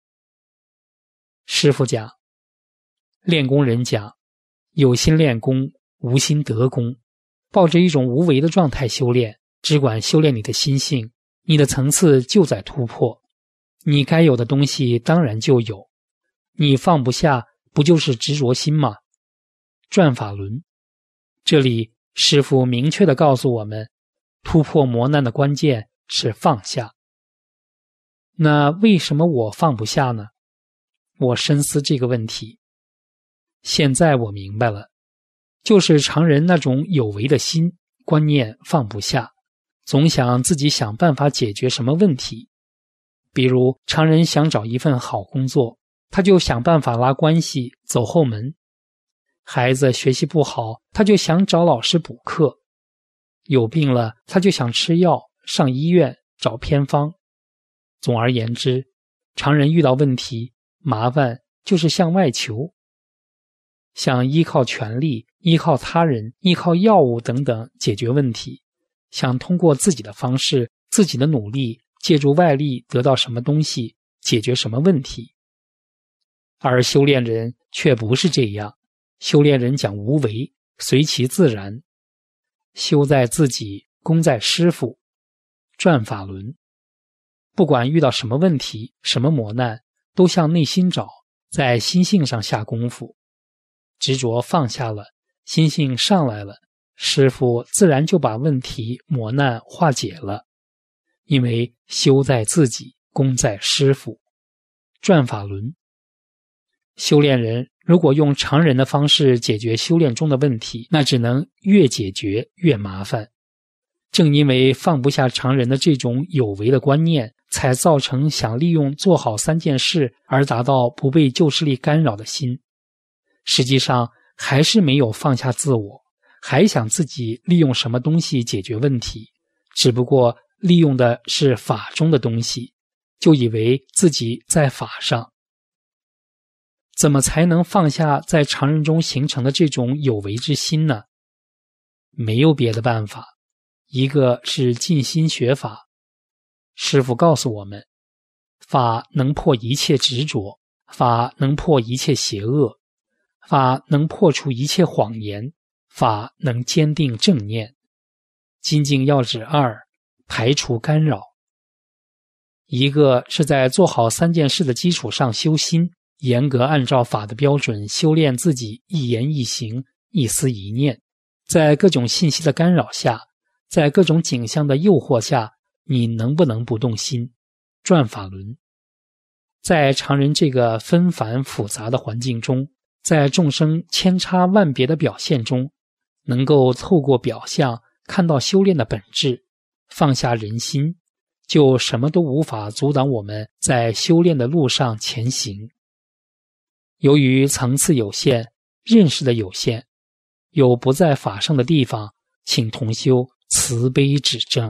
师父讲，练功人讲，有心练功，无心得功，抱着一种无为的状态修炼，只管修炼你的心性，你的层次就在突破，你该有的东西当然就有，你放不下不就是执着心吗？转法轮，这里师父明确地告诉我们，突破磨难的关键是放下。那为什么我放不下呢？我深思这个问题，现在我明白了，就是常人那种有为的心观念放不下，总想自己想办法解决什么问题。比如常人想找一份好工作，他就想办法拉关系走后门，孩子学习不好，他就想找老师补课，有病了他就想吃药上医院找偏方。总而言之，常人遇到问题麻烦就是向外求，想依靠权力，依靠他人，依靠药物等等解决问题，想通过自己的方式，自己的努力，借助外力得到什么东西，解决什么问题。而修炼人却不是这样，修炼人讲无为，随其自然，修在自己，功在师父，转法轮。不管遇到什么问题，什么磨难，都向内心找，在心性上下功夫，执着放下了，心性上来了，师父自然就把问题磨难化解了。因为修在自己，功在师父，转法轮。修炼人如果用常人的方式解决修炼中的问题，那只能越解决越麻烦。正因为放不下常人的这种有为的观念，才造成想利用做好三件事而达到不被旧势力干扰的心。实际上还是没有放下自我，还想自己利用什么东西解决问题，只不过利用的是法中的东西，就以为自己在法上。怎么才能放下在常人中形成的这种有为之心呢？没有别的办法，一个是静心学法。师父告诉我们，法能破一切执着，法能破一切邪恶，法能破除一切谎言，法能坚定正念。精进要旨2，排除干扰。一个是在做好三件事的基础上修心，严格按照法的标准修炼自己一言一行一思一念，在各种信息的干扰下，在各种景象的诱惑下，你能不能不动心？转法轮。在常人这个纷繁复杂的环境中，在众生千差万别的表现中，能够透过表象看到修炼的本质，放下人心，就什么都无法阻挡我们在修炼的路上前行。由于层次有限，认识的有限，有不在法上的地方，请同修慈悲指正。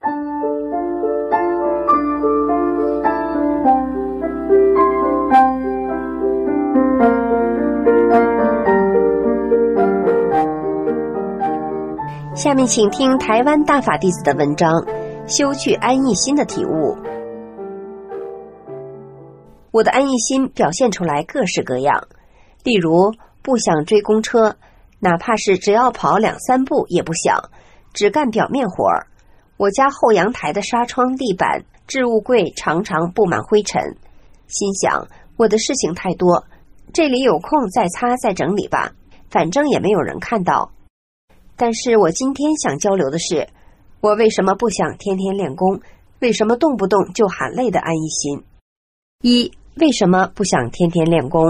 下面请听台湾大法弟子的文章《修去安逸心的体悟》。我的安逸心表现出来各式各样，例如不想追公车，哪怕是只要跑2-3步也不想，只干表面活儿。我家后阳台的纱窗、地板、置物柜常常布满灰尘，心想我的事情太多，这里有空再擦再整理吧，反正也没有人看到。但是我今天想交流的是，我为什么不想天天练功，为什么动不动就喊累的安逸心。为什么不想天天练功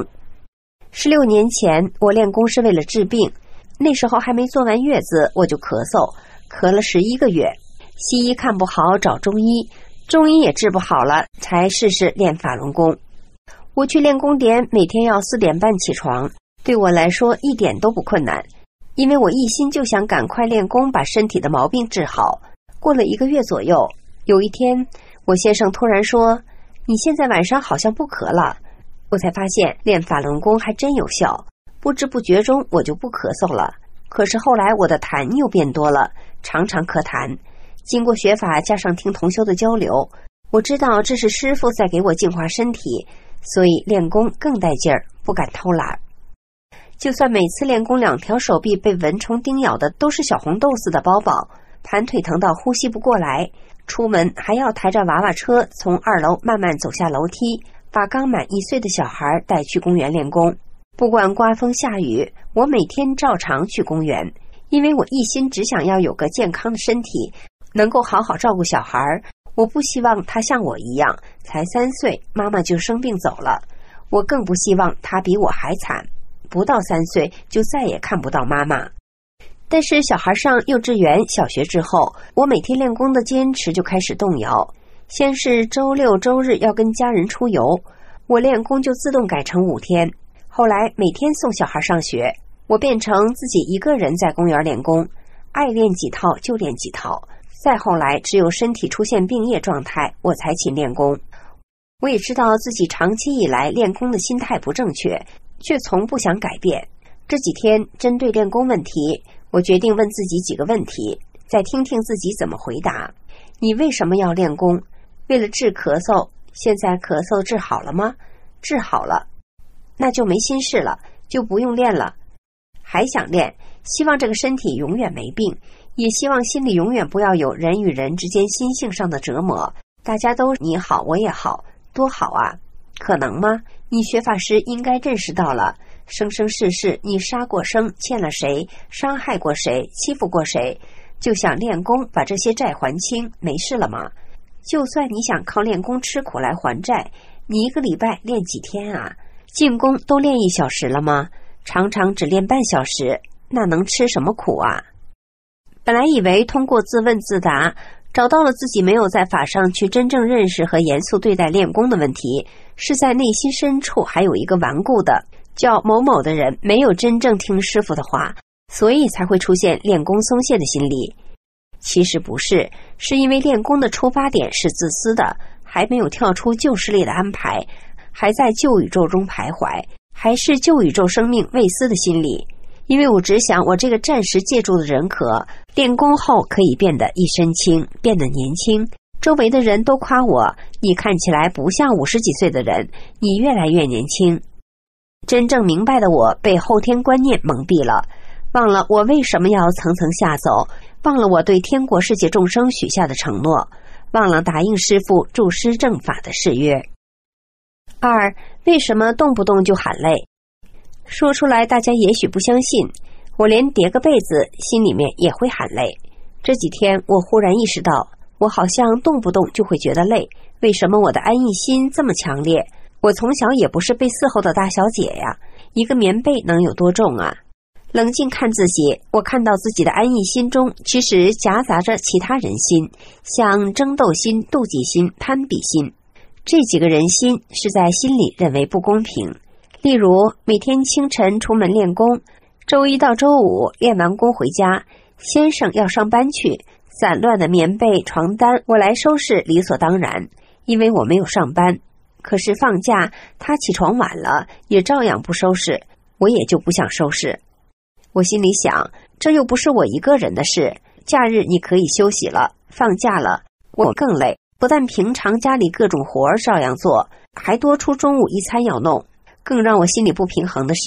？16年前我练功是为了治病，那时候还没坐完月子我就咳嗽，咳了11个月，西医看不好找中医，中医也治不好了，才试试练法轮功。我去练功点每天要4点半起床，对我来说一点都不困难，因为我一心就想赶快练功把身体的毛病治好。过了1个月左右，有一天我先生突然说，你现在晚上好像不咳了。我才发现练法轮功还真有效，不知不觉中我就不咳嗽了。可是后来我的痰又变多了，常常咳痰。经过学法加上听同修的交流，我知道这是师父在给我净化身体，所以练功更带劲儿，不敢偷懒。就算每次练功2条手臂被蚊虫叮咬的都是小红豆似的包包，盘腿疼到呼吸不过来，出门还要抬着娃娃车从2楼慢慢走下楼梯，把刚满1岁的小孩带去公园练功。不管刮风下雨，我每天照常去公园，因为我一心只想要有个健康的身体，能够好好照顾小孩。我不希望他像我一样，才3岁妈妈就生病走了，我更不希望他比我还惨，不到3岁就再也看不到妈妈。但是小孩上幼稚园、小学之后，我每天练功的坚持就开始动摇。先是周6、周日要跟家人出游，我练功就自动改成5天。后来每天送小孩上学，我变成自己一个人在公园练功，爱练几套就练几套。再后来只有身体出现病业状态，我才勤练功。我也知道自己长期以来练功的心态不正确，却从不想改变。这几天针对练功问题，我决定问自己几个问题，再听听自己怎么回答。你为什么要练功？为了治咳嗽，现在咳嗽治好了吗？治好了，那就没心事了，就不用练了。还想练，希望这个身体永远没病，也希望心里永远不要有人与人之间心性上的折磨，大家都你好我也好，多好啊！可能吗？你学法师应该认识到了，生生世世你杀过生，欠了谁，伤害过谁，欺负过谁，就想练功把这些债还清，没事了吗？就算你想靠练功吃苦来还债，你1个礼拜练几天啊？进功都练1小时了吗？常常只练半小时，那能吃什么苦啊？本来以为通过自问自答，找到了自己没有在法上去真正认识和严肃对待练功的问题，是在内心深处还有一个顽固的叫某某的人没有真正听师父的话，所以才会出现练功松懈的心理。其实不是，是因为练功的出发点是自私的，还没有跳出旧势力的安排，还在旧宇宙中徘徊，还是旧宇宙生命未思的心理。因为我只想我这个暂时借助的人格，练功后可以变得一身轻，变得年轻，周围的人都夸我，你看起来不像50几岁的人，你越来越年轻。真正明白的我被后天观念蒙蔽了，忘了我为什么要层层下走，忘了我对天国世界众生许下的承诺，忘了答应师父助师正法的誓约。2. 为什么动不动就喊累？说出来大家也许不相信，我连叠个被子心里面也会喊累。这几天我忽然意识到，我好像动不动就会觉得累，为什么我的安逸心这么强烈？我从小也不是被伺候的大小姐呀，一个棉被能有多重啊？冷静看自己，我看到自己的安逸心中其实夹杂着其他人心，像争斗心、妒忌心、攀比心。这几个人心是在心里认为不公平。例如每天清晨出门练功，周1到周5练完功回家，先生要上班去，散乱的棉被床单我来收拾理所当然，因为我没有上班。可是放假他起床晚了也照样不收拾，我也就不想收拾。我心里想，这又不是我一个人的事，假日你可以休息了，放假了我更累，不但平常家里各种活儿照样做，还多出中午一餐要弄。更让我心里不平衡的是，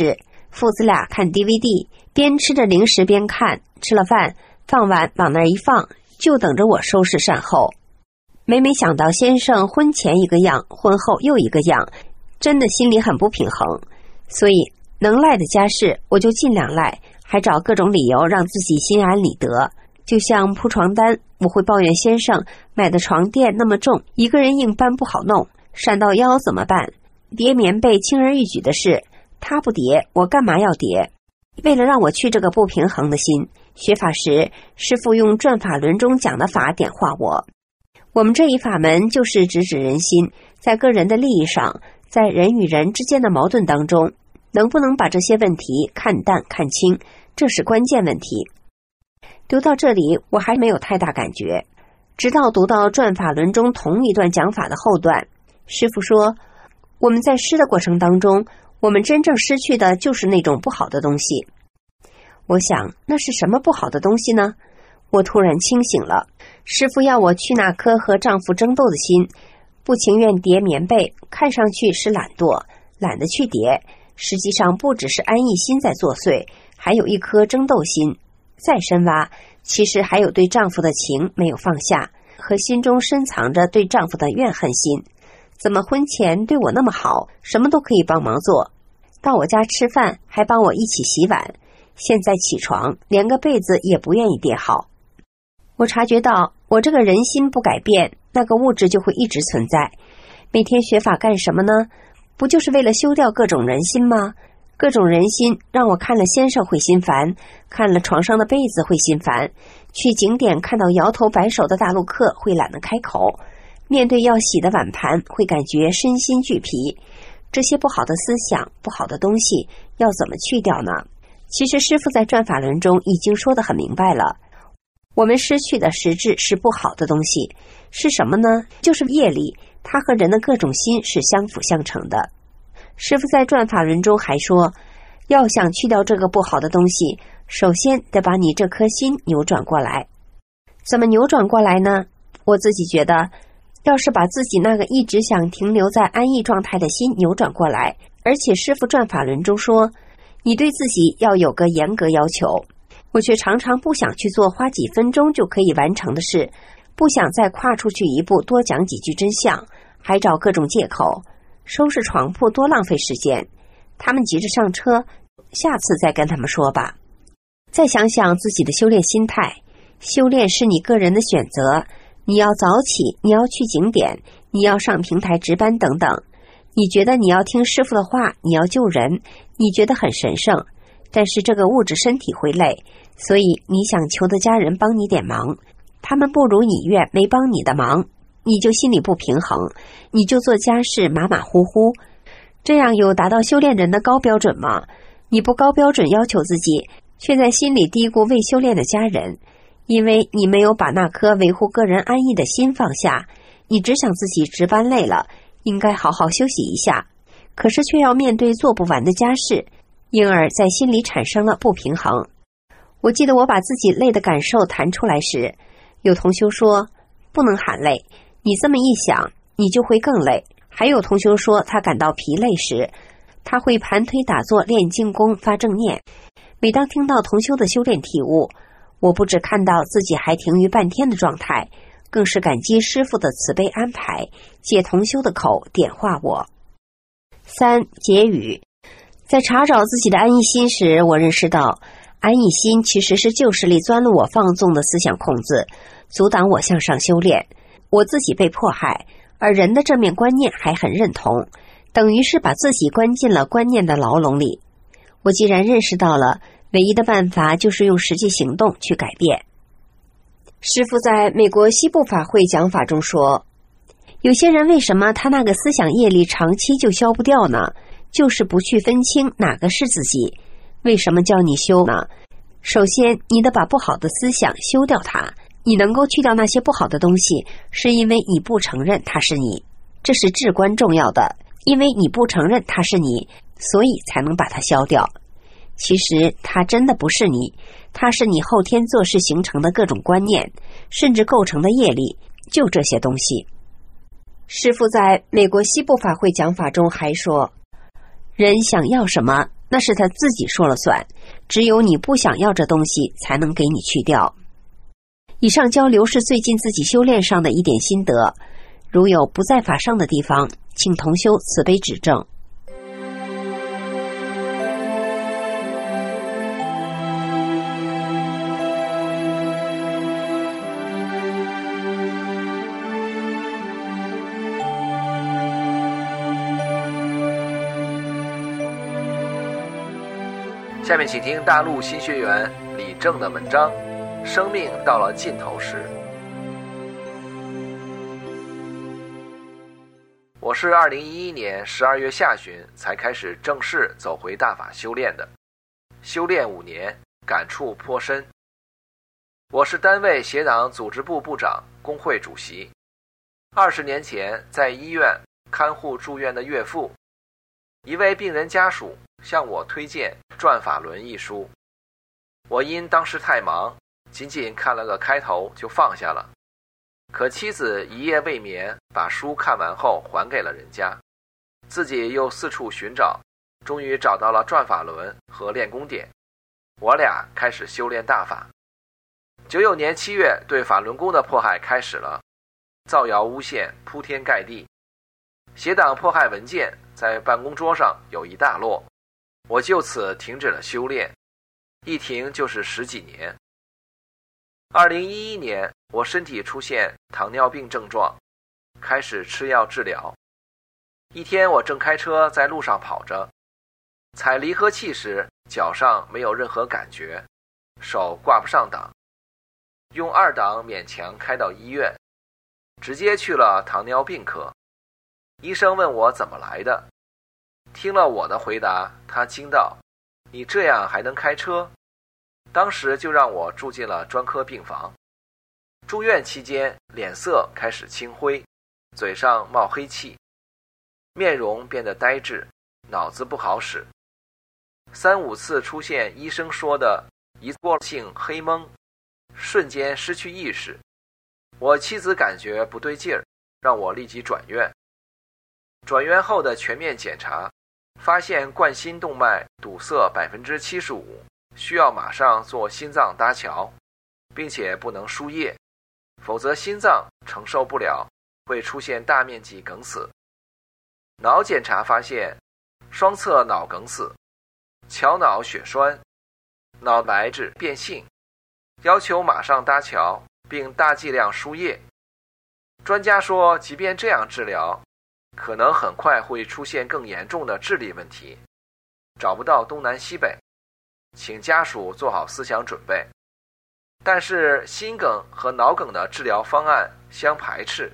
父子俩看 DVD， 边吃着零食边看，吃了饭放碗往那儿一放，就等着我收拾善后。每每想到先生婚前一个样，婚后又一个样，真的心里很不平衡。所以能赖的家事我就尽量赖，还找各种理由让自己心安理得。就像铺床单，我会抱怨先生买的床垫那么重，一个人硬搬不好弄，闪到腰怎么办？叠棉被轻而易举的事，他不叠，我干嘛要叠？为了让我去这个不平衡的心，学法时师父用转法轮中讲的法点化我。我们这一法门就是直指人心，在个人的利益上，在人与人之间的矛盾当中，能不能把这些问题看淡看清，这是关键问题。读到这里我还没有太大感觉，直到读到转法轮中同一段讲法的后段，师父说我们在施的过程当中，我们真正失去的就是那种不好的东西。我想那是什么不好的东西呢？我突然清醒了，师父要我去那颗和丈夫争斗的心，不情愿叠棉被，看上去是懒惰，懒得去叠，实际上不只是安逸心在作祟，还有一颗争斗心。再深挖，其实还有对丈夫的情没有放下，和心中深藏着对丈夫的怨恨心。怎么婚前对我那么好，什么都可以帮忙做，到我家吃饭还帮我一起洗碗，现在起床连个被子也不愿意叠好。我察觉到我这个人心不改变，那个物质就会一直存在。每天学法干什么呢？不就是为了修掉各种人心吗？各种人心让我看了先生会心烦，看了床上的被子会心烦，去景点看到摇头摆手的大陆客会懒得开口，面对要洗的碗盘会感觉身心俱疲。这些不好的思想，不好的东西要怎么去掉呢？其实师父在转法轮中已经说得很明白了，我们失去的实质是不好的东西，是什么呢？就是业力，它和人的各种心是相辅相成的。师父在转法轮中还说，要想去掉这个不好的东西，首先得把你这颗心扭转过来。怎么扭转过来呢？我自己觉得，要是把自己那个一直想停留在安逸状态的心扭转过来，而且师父转法轮中说，你对自己要有个严格要求，我却常常不想去做花几分钟就可以完成的事，不想再跨出去一步多讲几句真相，还找各种借口，收拾床铺多浪费时间。他们急着上车，下次再跟他们说吧。再想想自己的修炼心态，修炼是你个人的选择，你要早起，你要去景点，你要上平台值班等等。你觉得你要听师父的话，你要救人，你觉得很神圣，但是这个物质身体会累，所以你想求的家人帮你点忙，他们不如你愿，没帮你的忙，你就心里不平衡，你就做家事马马虎虎。这样有达到修炼人的高标准吗？你不高标准要求自己，却在心里低估未修炼的家人，因为你没有把那颗维护个人安逸的心放下，你只想自己值班累了，应该好好休息一下，可是却要面对做不完的家事，因而在心里产生了不平衡。我记得我把自己累的感受谈出来时，有同修说不能喊累，你这么一想你就会更累。还有同修说他感到疲累时，他会盘腿打坐练静功发正念。每当听到同修的修炼体悟，我不只看到自己还停于半天的状态，更是感激师父的慈悲安排，借同修的口点化我。3. 结语。在查找自己的安逸心时，我认识到安逸心其实是旧势力钻了我放纵的思想空子，阻挡我向上修炼。我自己被迫害，而人的正面观念还很认同，等于是把自己关进了观念的牢笼里。我既然认识到了，唯一的办法就是用实际行动去改变。师父在美国西部法会讲法中说，有些人为什么他那个思想业力长期就消不掉呢？就是不去分清哪个是自己。为什么叫你修呢？首先你得把不好的思想修掉它，你能够去掉那些不好的东西，是因为你不承认它是你，这是至关重要的。因为你不承认它是你，所以才能把它消掉。其实它真的不是你，它是你后天做事形成的各种观念，甚至构成的业力，就这些东西。师父在美国西部法会讲法中还说，人想要什么， 那是他自己说了算，只有你不想要这东西才能给你去掉。以上交流是最近自己修炼上的一点心得，如有不在法上的地方，请同修慈悲指正。 下面请听大陆新学员李正的文章《生命到了尽头时》。我是2011年12月下旬才开始正式走回大法修炼的，修炼5年，感触颇深。我是单位协党组织部部长、工会主席。20年前在医院看护住院的岳父，一位病人家属向我推荐《转法轮》一书，我因当时太忙，仅仅看了个开头就放下了。可妻子一夜未眠，把书看完后还给了人家，自己又四处寻找，终于找到了《转法轮》和练功点。我俩开始修炼大法。99年7月，对法轮功的迫害开始了，造谣诬陷铺天盖地，协党迫害文件在办公桌上有一大摞。我就此停止了修炼，一停就是10几年。2011年，我身体出现糖尿病症状，开始吃药治疗。一天，我正开车在路上跑着，踩离合器时脚上没有任何感觉，手挂不上档，用2档勉强开到医院，直接去了糖尿病科。医生问我怎么来的，听了我的回答，他惊道：“你这样还能开车？”当时就让我住进了专科病房。住院期间，脸色开始青灰，嘴上冒黑气，面容变得呆滞，脑子不好使。3、5次出现医生说的一过性黑蒙，瞬间失去意识。我妻子感觉不对劲儿，让我立即转院。转院后的全面检查，发现冠心动脉堵塞75%，需要马上做心脏搭桥，并且不能输液，否则心脏承受不了，会出现大面积梗死。脑检查发现双侧脑梗死、桥脑血栓、脑白质变性，要求马上搭桥并大剂量输液。专家说，即便这样治疗，可能很快会出现更严重的智力问题，找不到东南西北，请家属做好思想准备。但是心梗和脑梗的治疗方案相排斥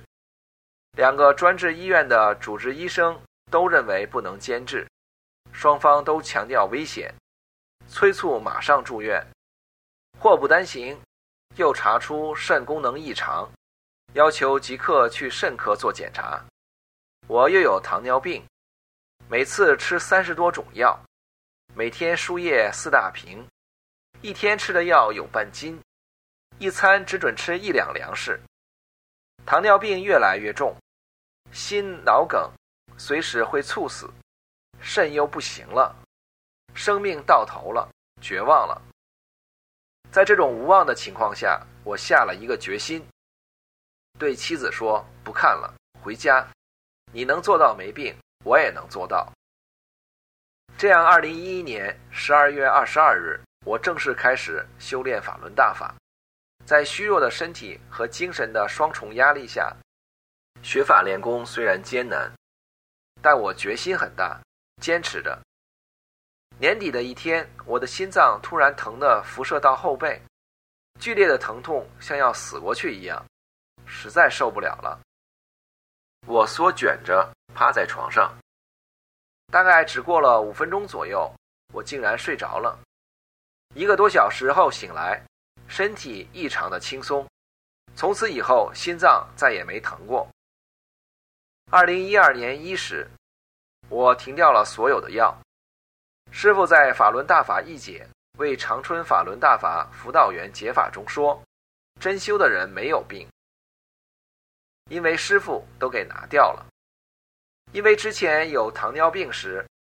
，2个专治医院的主治医生都认为不能兼治，双方都强调危险，催促马上住院。祸不单行，又查出肾功能异常，要求即刻去肾科做检查。我又有糖尿病，每次吃30多种药，每天输液4大瓶，一天吃的药有半斤，一餐只准吃1两粮食。糖尿病越来越重，心脑梗随时会猝死，肾又不行了，生命到头了，绝望了。在这种无望的情况下，我下了一个决心，对妻子说：“不看了，回家。你能做到没病，我也能做到。”这样2011年12月22日，我正式开始修炼法轮大法。在虚弱的身体和精神的双重压力下，学法练功虽然艰难，但我决心很大，坚持着。年底的一天，我的心脏突然疼得辐射到后背，剧烈的疼痛像要死过去一样，实在受不了了。我缩卷着趴在床上，大概只过了5分钟左右，我竟然睡着了。1个多小时后醒来，身体异常的轻松，从此以后心脏再也没疼过。2012年1时，我停掉了所有的药。师父在法轮大法一解为长春法轮大法辅导员解法中说，真修的人没有病，因为师父都给拿掉了。因为之前有糖尿病时，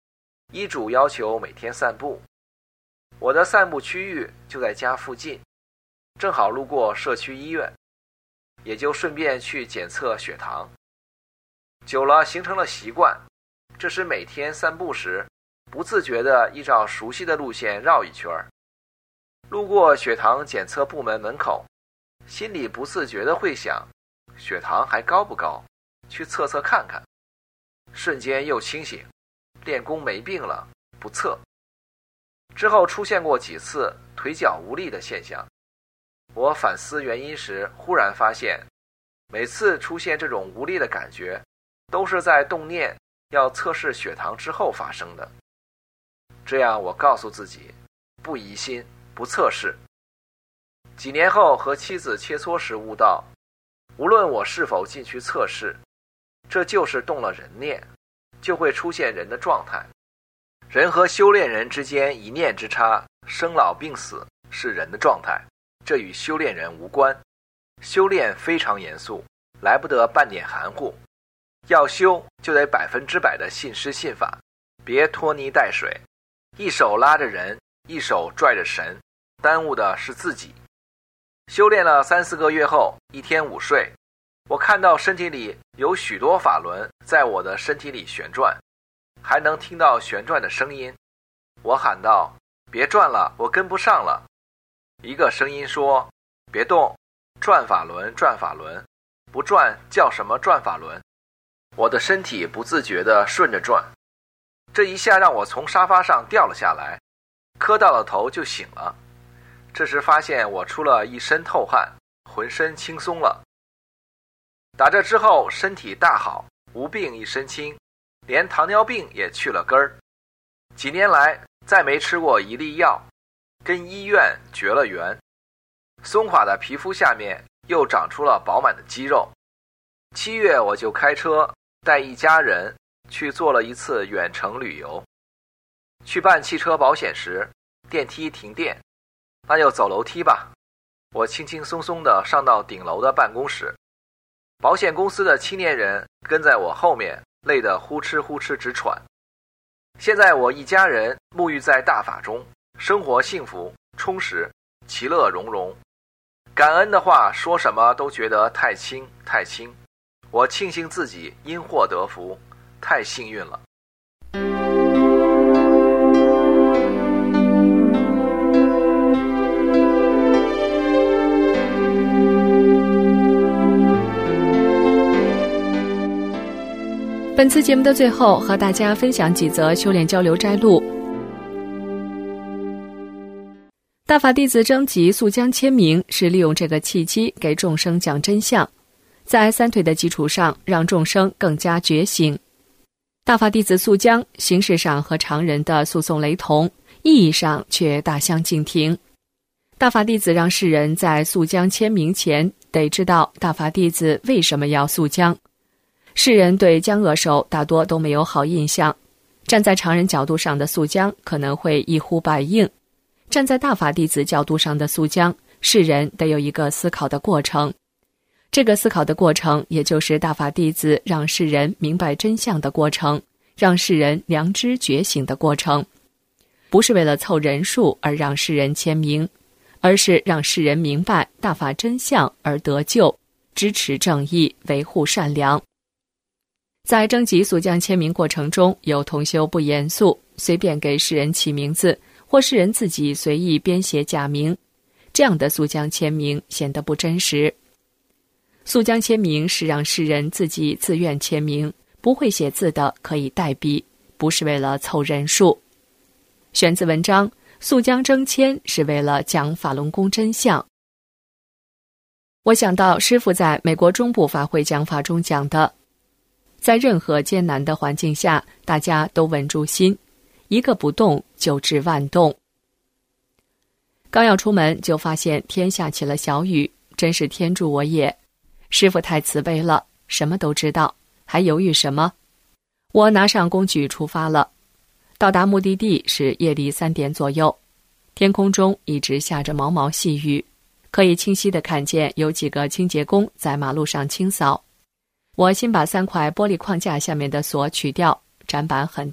医嘱要求每天散步。我的散步区域就在家附近，正好路过社区医院，也就顺便去检测血糖。久了形成了习惯，这时每天散步时不自觉地依照熟悉的路线绕一圈，路过血糖检测部门门口，心里不自觉地会想，血糖还高不高，去测测看看。瞬间又清醒，练功没病了，不测。之后出现过几次腿脚无力的现象，我反思原因时，忽然发现每次出现这种无力的感觉都是在动念要测试血糖之后发生的。这样我告诉自己，不疑心，不测试。几年后和妻子切磋时悟到，无论我是否进去测试，这就是动了人念，就会出现人的状态。人和修炼人之间一念之差，生老病死是人的状态，这与修炼人无关。修炼非常严肃，来不得半点含糊。要修就得100%的信师信法，别拖泥带水，一手拉着人，一手拽着神，耽误的是自己。修炼了3-4个月后，一天午睡，我看到身体里有许多法轮在我的身体里旋转，还能听到旋转的声音。我喊道，别转了，我跟不上了。一个声音说，别动，转法轮，转法轮，不转叫什么转法轮？我的身体不自觉地顺着转，这一下让我从沙发上掉了下来，磕到了头就醒了。这时发现我出了一身透汗，浑身轻松了。打这之后身体大好，无病一身轻，连糖尿病也去了根儿。几年来再没吃过一粒药，跟医院绝了缘。松垮的皮肤下面又长出了饱满的肌肉。7月我就开车带一家人去做了一次远程旅游。去办汽车保险时，电梯停电，那就走楼梯吧。我轻轻松松地上到顶楼的办公室，保险公司的青年人跟在我后面，累得呼哧呼哧直喘。现在我一家人沐浴在大法中，生活幸福充实，其乐融融。感恩的话说什么都觉得太轻太轻。我庆幸自己因祸得福，太幸运了。 本次节目的最后，和大家分享几则修炼交流摘录。大法弟子征集速将签名，是利用这个契机给众生讲真相，在3推的基础上让众生更加觉醒。大法弟子速将形式上和常人的诉讼雷同，意义上却大相径庭。大法弟子让世人在速将签名前得知道大法弟子为什么要速将。世人对将恶手大多都没有好印象，站在常人角度上的速将可能会一呼百应，站在大法弟子角度上的速将，世人得有一个思考的过程。这个思考的过程，也就是大法弟子让世人明白真相的过程，让世人良知觉醒的过程。不是为了凑人数而让世人签名，而是让世人明白大法真相而得救，支持正义，维护善良。在征集速将签名过程中，有同修不严肃，随便给世人起名字，或世人自己随意编写假名，这样的速将签名显得不真实。速将签名是让世人自己自愿签名，不会写字的可以代笔，不是为了凑人数。选自文章，速将征签是为了讲法轮功真相。我想到师父在美国中部法会讲法中讲的，在任何艰难的环境下，大家都稳住心，一个不动就治万动。刚要出门，就发现天下起了小雨，真是天助我也。师父太慈悲了，什么都知道，还犹豫什么？我拿上工具出发了。到达目的地是夜里3点左右，天空中一直下着毛毛细雨，可以清晰地看见有几个清洁工在马路上清扫。我先把3块玻璃框架下面的锁取掉，展板很大，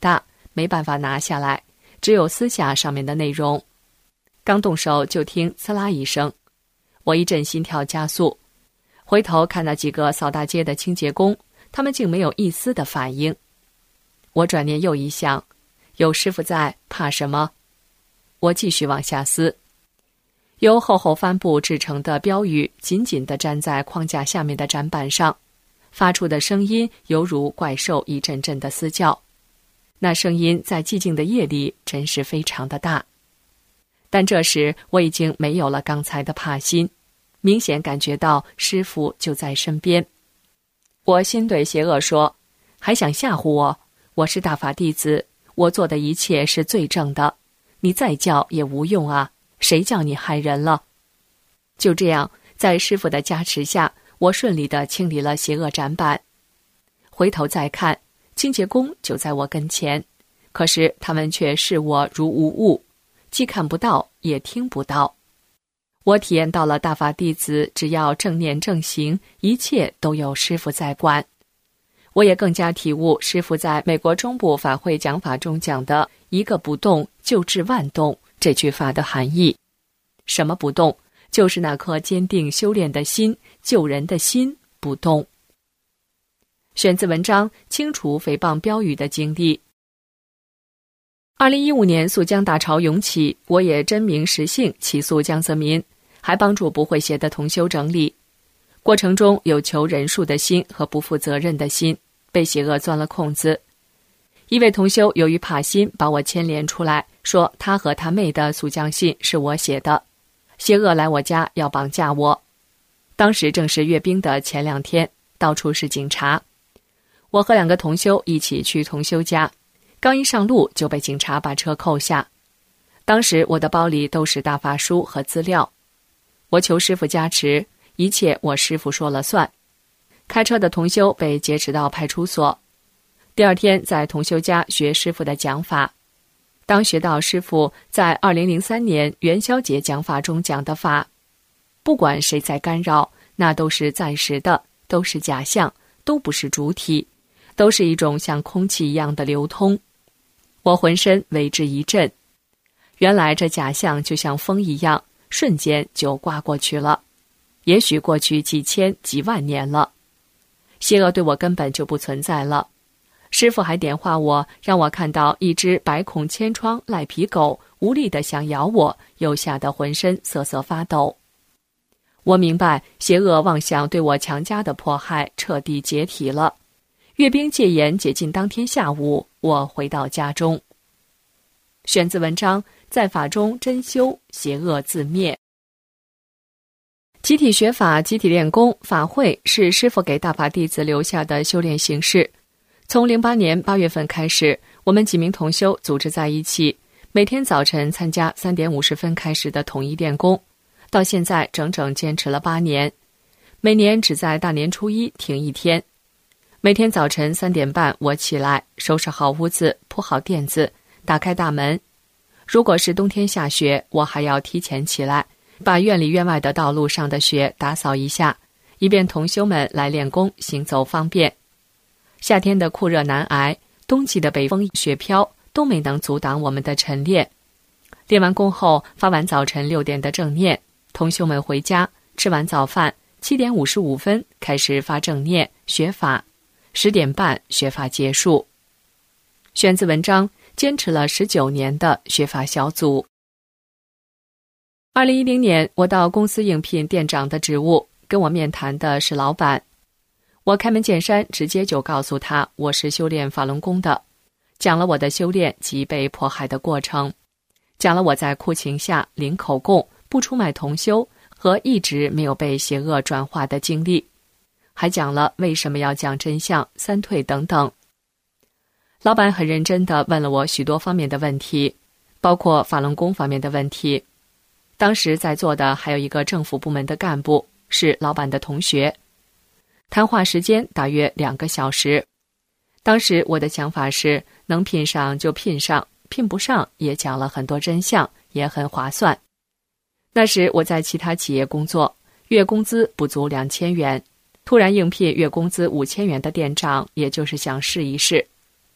没办法拿下来，只有撕下上面的内容。刚动手就听刺啦一声，我一阵心跳加速，回头看那几个扫大街的清洁工，他们竟没有一丝的反应。我转念又一想，有师傅在，怕什么？我继续往下撕。由厚厚帆布制成的标语紧紧地粘在框架下面的展板上，发出的声音犹如怪兽一阵阵的嘶叫。那声音在寂静的夜里真是非常的大。但这时我已经没有了刚才的怕心，明显感觉到师父就在身边。我心对邪恶说，还想吓唬我？我是大法弟子，我做的一切是最正的，你再叫也无用啊，谁叫你害人了？就这样，在师父的加持下，我顺利地清理了邪恶展板。回头再看，清洁工就在我跟前，可是他们却视我如无物，既看不到也听不到。我体验到了大法弟子只要正念正行，一切都有师父在管。我也更加体悟师父在美国中部法会讲法中讲的一个不动就治万动这句话的含义。什么不动？就是那颗坚定修炼的心，救人的心不动。选自文章《清除诽谤标语的经历》。2015年肃江大潮涌起，我也真名实姓起诉江泽民，还帮助不会写的同修整理。过程中有求人数的心和不负责任的心，被邪恶钻了空子。一位同修由于怕心，把我牵连出来，说他和他妹的肃江信是我写的，邪恶来我家要绑架我。当时正是阅兵的前2天，到处是警察。我和2个同修一起去同修家，刚一上路就被警察把车扣下。当时我的包里都是大法书和资料，我求师父加持，一切我师父说了算。开车的同修被劫持到派出所。第2天在同修家学师父的讲法，当学到师父在2003年元宵节讲法中讲的法，不管谁在干扰，那都是暂时的，都是假象，都不是主体，都是一种像空气一样的流通。我浑身为之一震，原来这假象就像风一样，瞬间就刮过去了，也许过去几千几万年了。邪恶对我根本就不存在了。师父还点化我，让我看到一只百孔千疮赖皮狗无力地想咬我，又吓得浑身瑟瑟发抖。我明白邪恶妄想对我强加的迫害彻底解体了。阅兵戒严解禁当天下午，我回到家中。选自文章《在法中真修，邪恶自灭》。集体学法、集体练功、法会是师父给大法弟子留下的修炼形式。从08年8月份开始，我们几名同修组织在一起，每天早晨参加3点50分开始的统一练功，到现在整整坚持了8年。每年只在大年初一停1天。每天早晨3点半我起来，收拾好屋子，铺好垫子，打开大门。如果是冬天下雪，我还要提前起来，把院里院外的道路上的雪打扫一下，以便同修们来练功行走方便。夏天的酷热难挨，冬季的北风雪飘，都没能阻挡我们的晨练。练完功后，发完早晨6点的正念，同修们回家，吃完早饭，7点55分开始发正念学法，10点半学法结束。选自文章《坚持了19年的学法小组》。2010年，我到公司应聘店长的职务，跟我面谈的是老板。我开门见山，直接就告诉他我是修炼法轮功的，讲了我的修炼及被迫害的过程，讲了我在苦情下零口供、不出卖同修和一直没有被邪恶转化的经历，还讲了为什么要讲真相、3退等等。老板很认真地问了我许多方面的问题，包括法轮功方面的问题。当时在座的还有一个政府部门的干部，是老板的同学。谈话时间大约2个小时。当时我的想法是，能聘上就聘上，聘不上也讲了很多真相，也很划算。那时我在其他企业工作，月工资不足2000元，突然应聘月工资5000元的店长，也就是想试一试。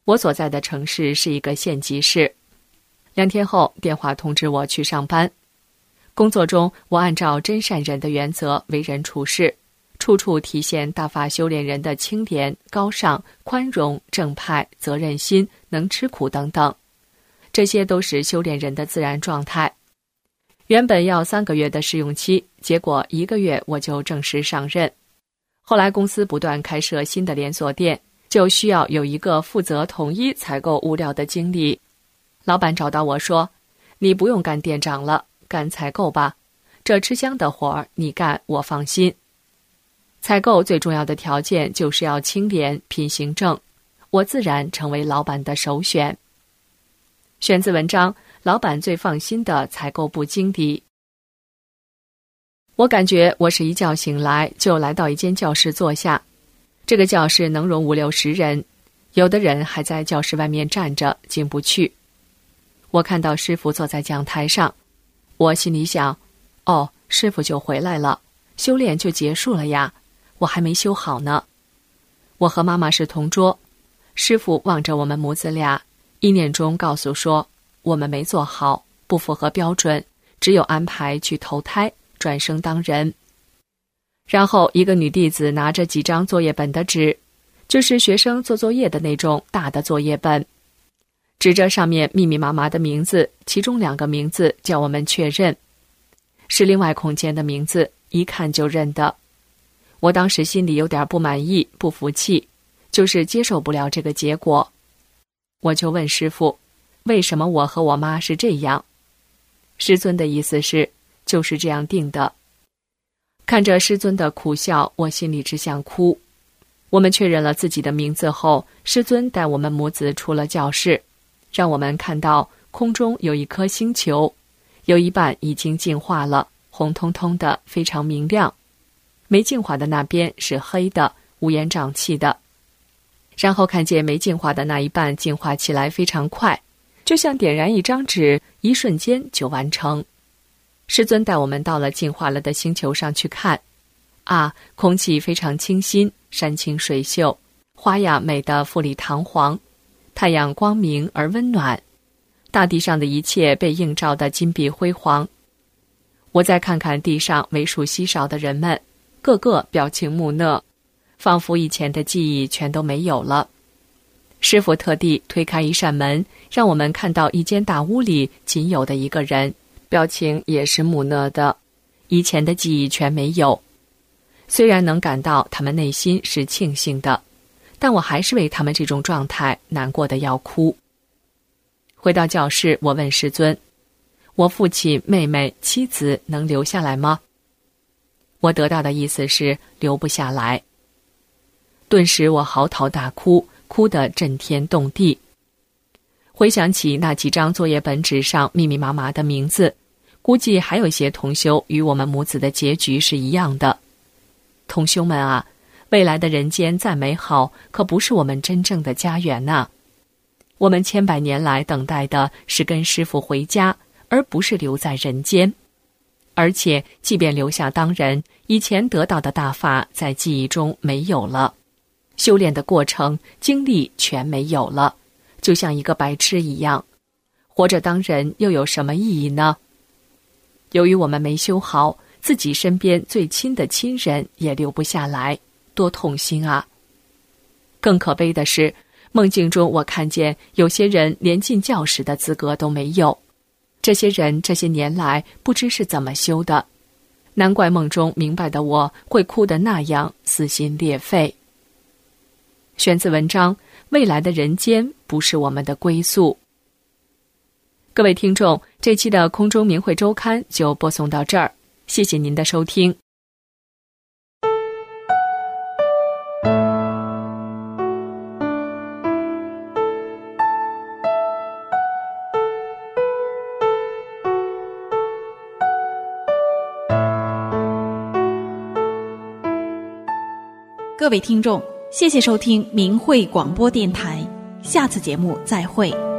我所在的城市是一个县级市。2天后，电话通知我去上班。工作中，我按照真善忍的原则为人处事，处处体现大法修炼人的清廉、高尚、宽容、正派、责任心、能吃苦等等，这些都是修炼人的自然状态。原本要3个月的试用期，结果1个月我就正式上任。后来公司不断开设新的连锁店，就需要有一个负责统一采购物料的经理。老板找到我说，你不用干店长了，干采购吧，这吃香的活儿你干我放心。采购最重要的条件就是要清廉、品行正，我自然成为老板的首选。选自文章《老板最放心的采购部经理》。我感觉我是一觉醒来就来到一间教室坐下，这个教室能容50-60人，有的人还在教室外面站着进不去。我看到师父坐在讲台上，我心里想，哦，师父就回来了，修炼就结束了呀，我还没修好呢。我和妈妈是同桌，师父望着我们母子俩，意念中告诉说，我们没做好，不符合标准，只有安排去投胎，转生当人。然后一个女弟子拿着几张作业本的纸，就是学生做作业的那种大的作业本，指着上面密密麻麻的名字，其中2个名字叫我们确认，是另外空间的名字，一看就认得。我当时心里有点不满意、不服气，就是接受不了这个结果。我就问师父，为什么我和我妈是这样？师尊的意思是，就是这样定的。看着师尊的苦笑，我心里只想哭。我们确认了自己的名字后，师尊带我们母子出了教室，让我们看到空中有一颗星球，有一半已经净化了，红彤彤的，非常明亮。没净化的那边是黑的，乌烟瘴气的。然后看见没净化的那一半净化起来非常快，就像点燃一张纸，一瞬间就完成。师尊带我们到了净化了的星球上去看，啊，空气非常清新，山清水秀，花呀美得富丽堂皇，太阳光明而温暖，大地上的一切被映照得金碧辉煌。我再看看地上为数稀少的人们，个个表情木讷，仿佛以前的记忆全都没有了。师父特地推开一扇门，让我们看到一间大屋里仅有的一个人，表情也是木讷的，以前的记忆全没有。虽然能感到他们内心是庆幸的，但我还是为他们这种状态难过的要哭。回到教室，我问师尊，我父亲、妹妹、妻子能留下来吗？我得到的意思是留不下来。顿时我嚎啕大哭，哭得震天动地。回想起那几张作业本纸上密密麻麻的名字，估计还有一些同修与我们母子的结局是一样的。同修们啊，未来的人间再美好，可不是我们真正的家园呐。我们千百年来等待的是跟师父回家，而不是留在人间。而且即便留下当人，以前得到的大法在记忆中没有了，修炼的过程经历全没有了，就像一个白痴一样，活着当人又有什么意义呢？由于我们没修好，自己身边最亲的亲人也留不下来，多痛心啊！更可悲的是，梦境中我看见有些人连进教室的资格都没有，这些人这些年来不知是怎么修的，难怪梦中明白的我会哭得那样撕心裂肺。选自文章《未来的人间不是我们的归宿》。各位听众，这期的空中明慧周刊就播送到这儿，谢谢您的收听。 各位听众，谢谢收听明慧广播电台，下次节目再会。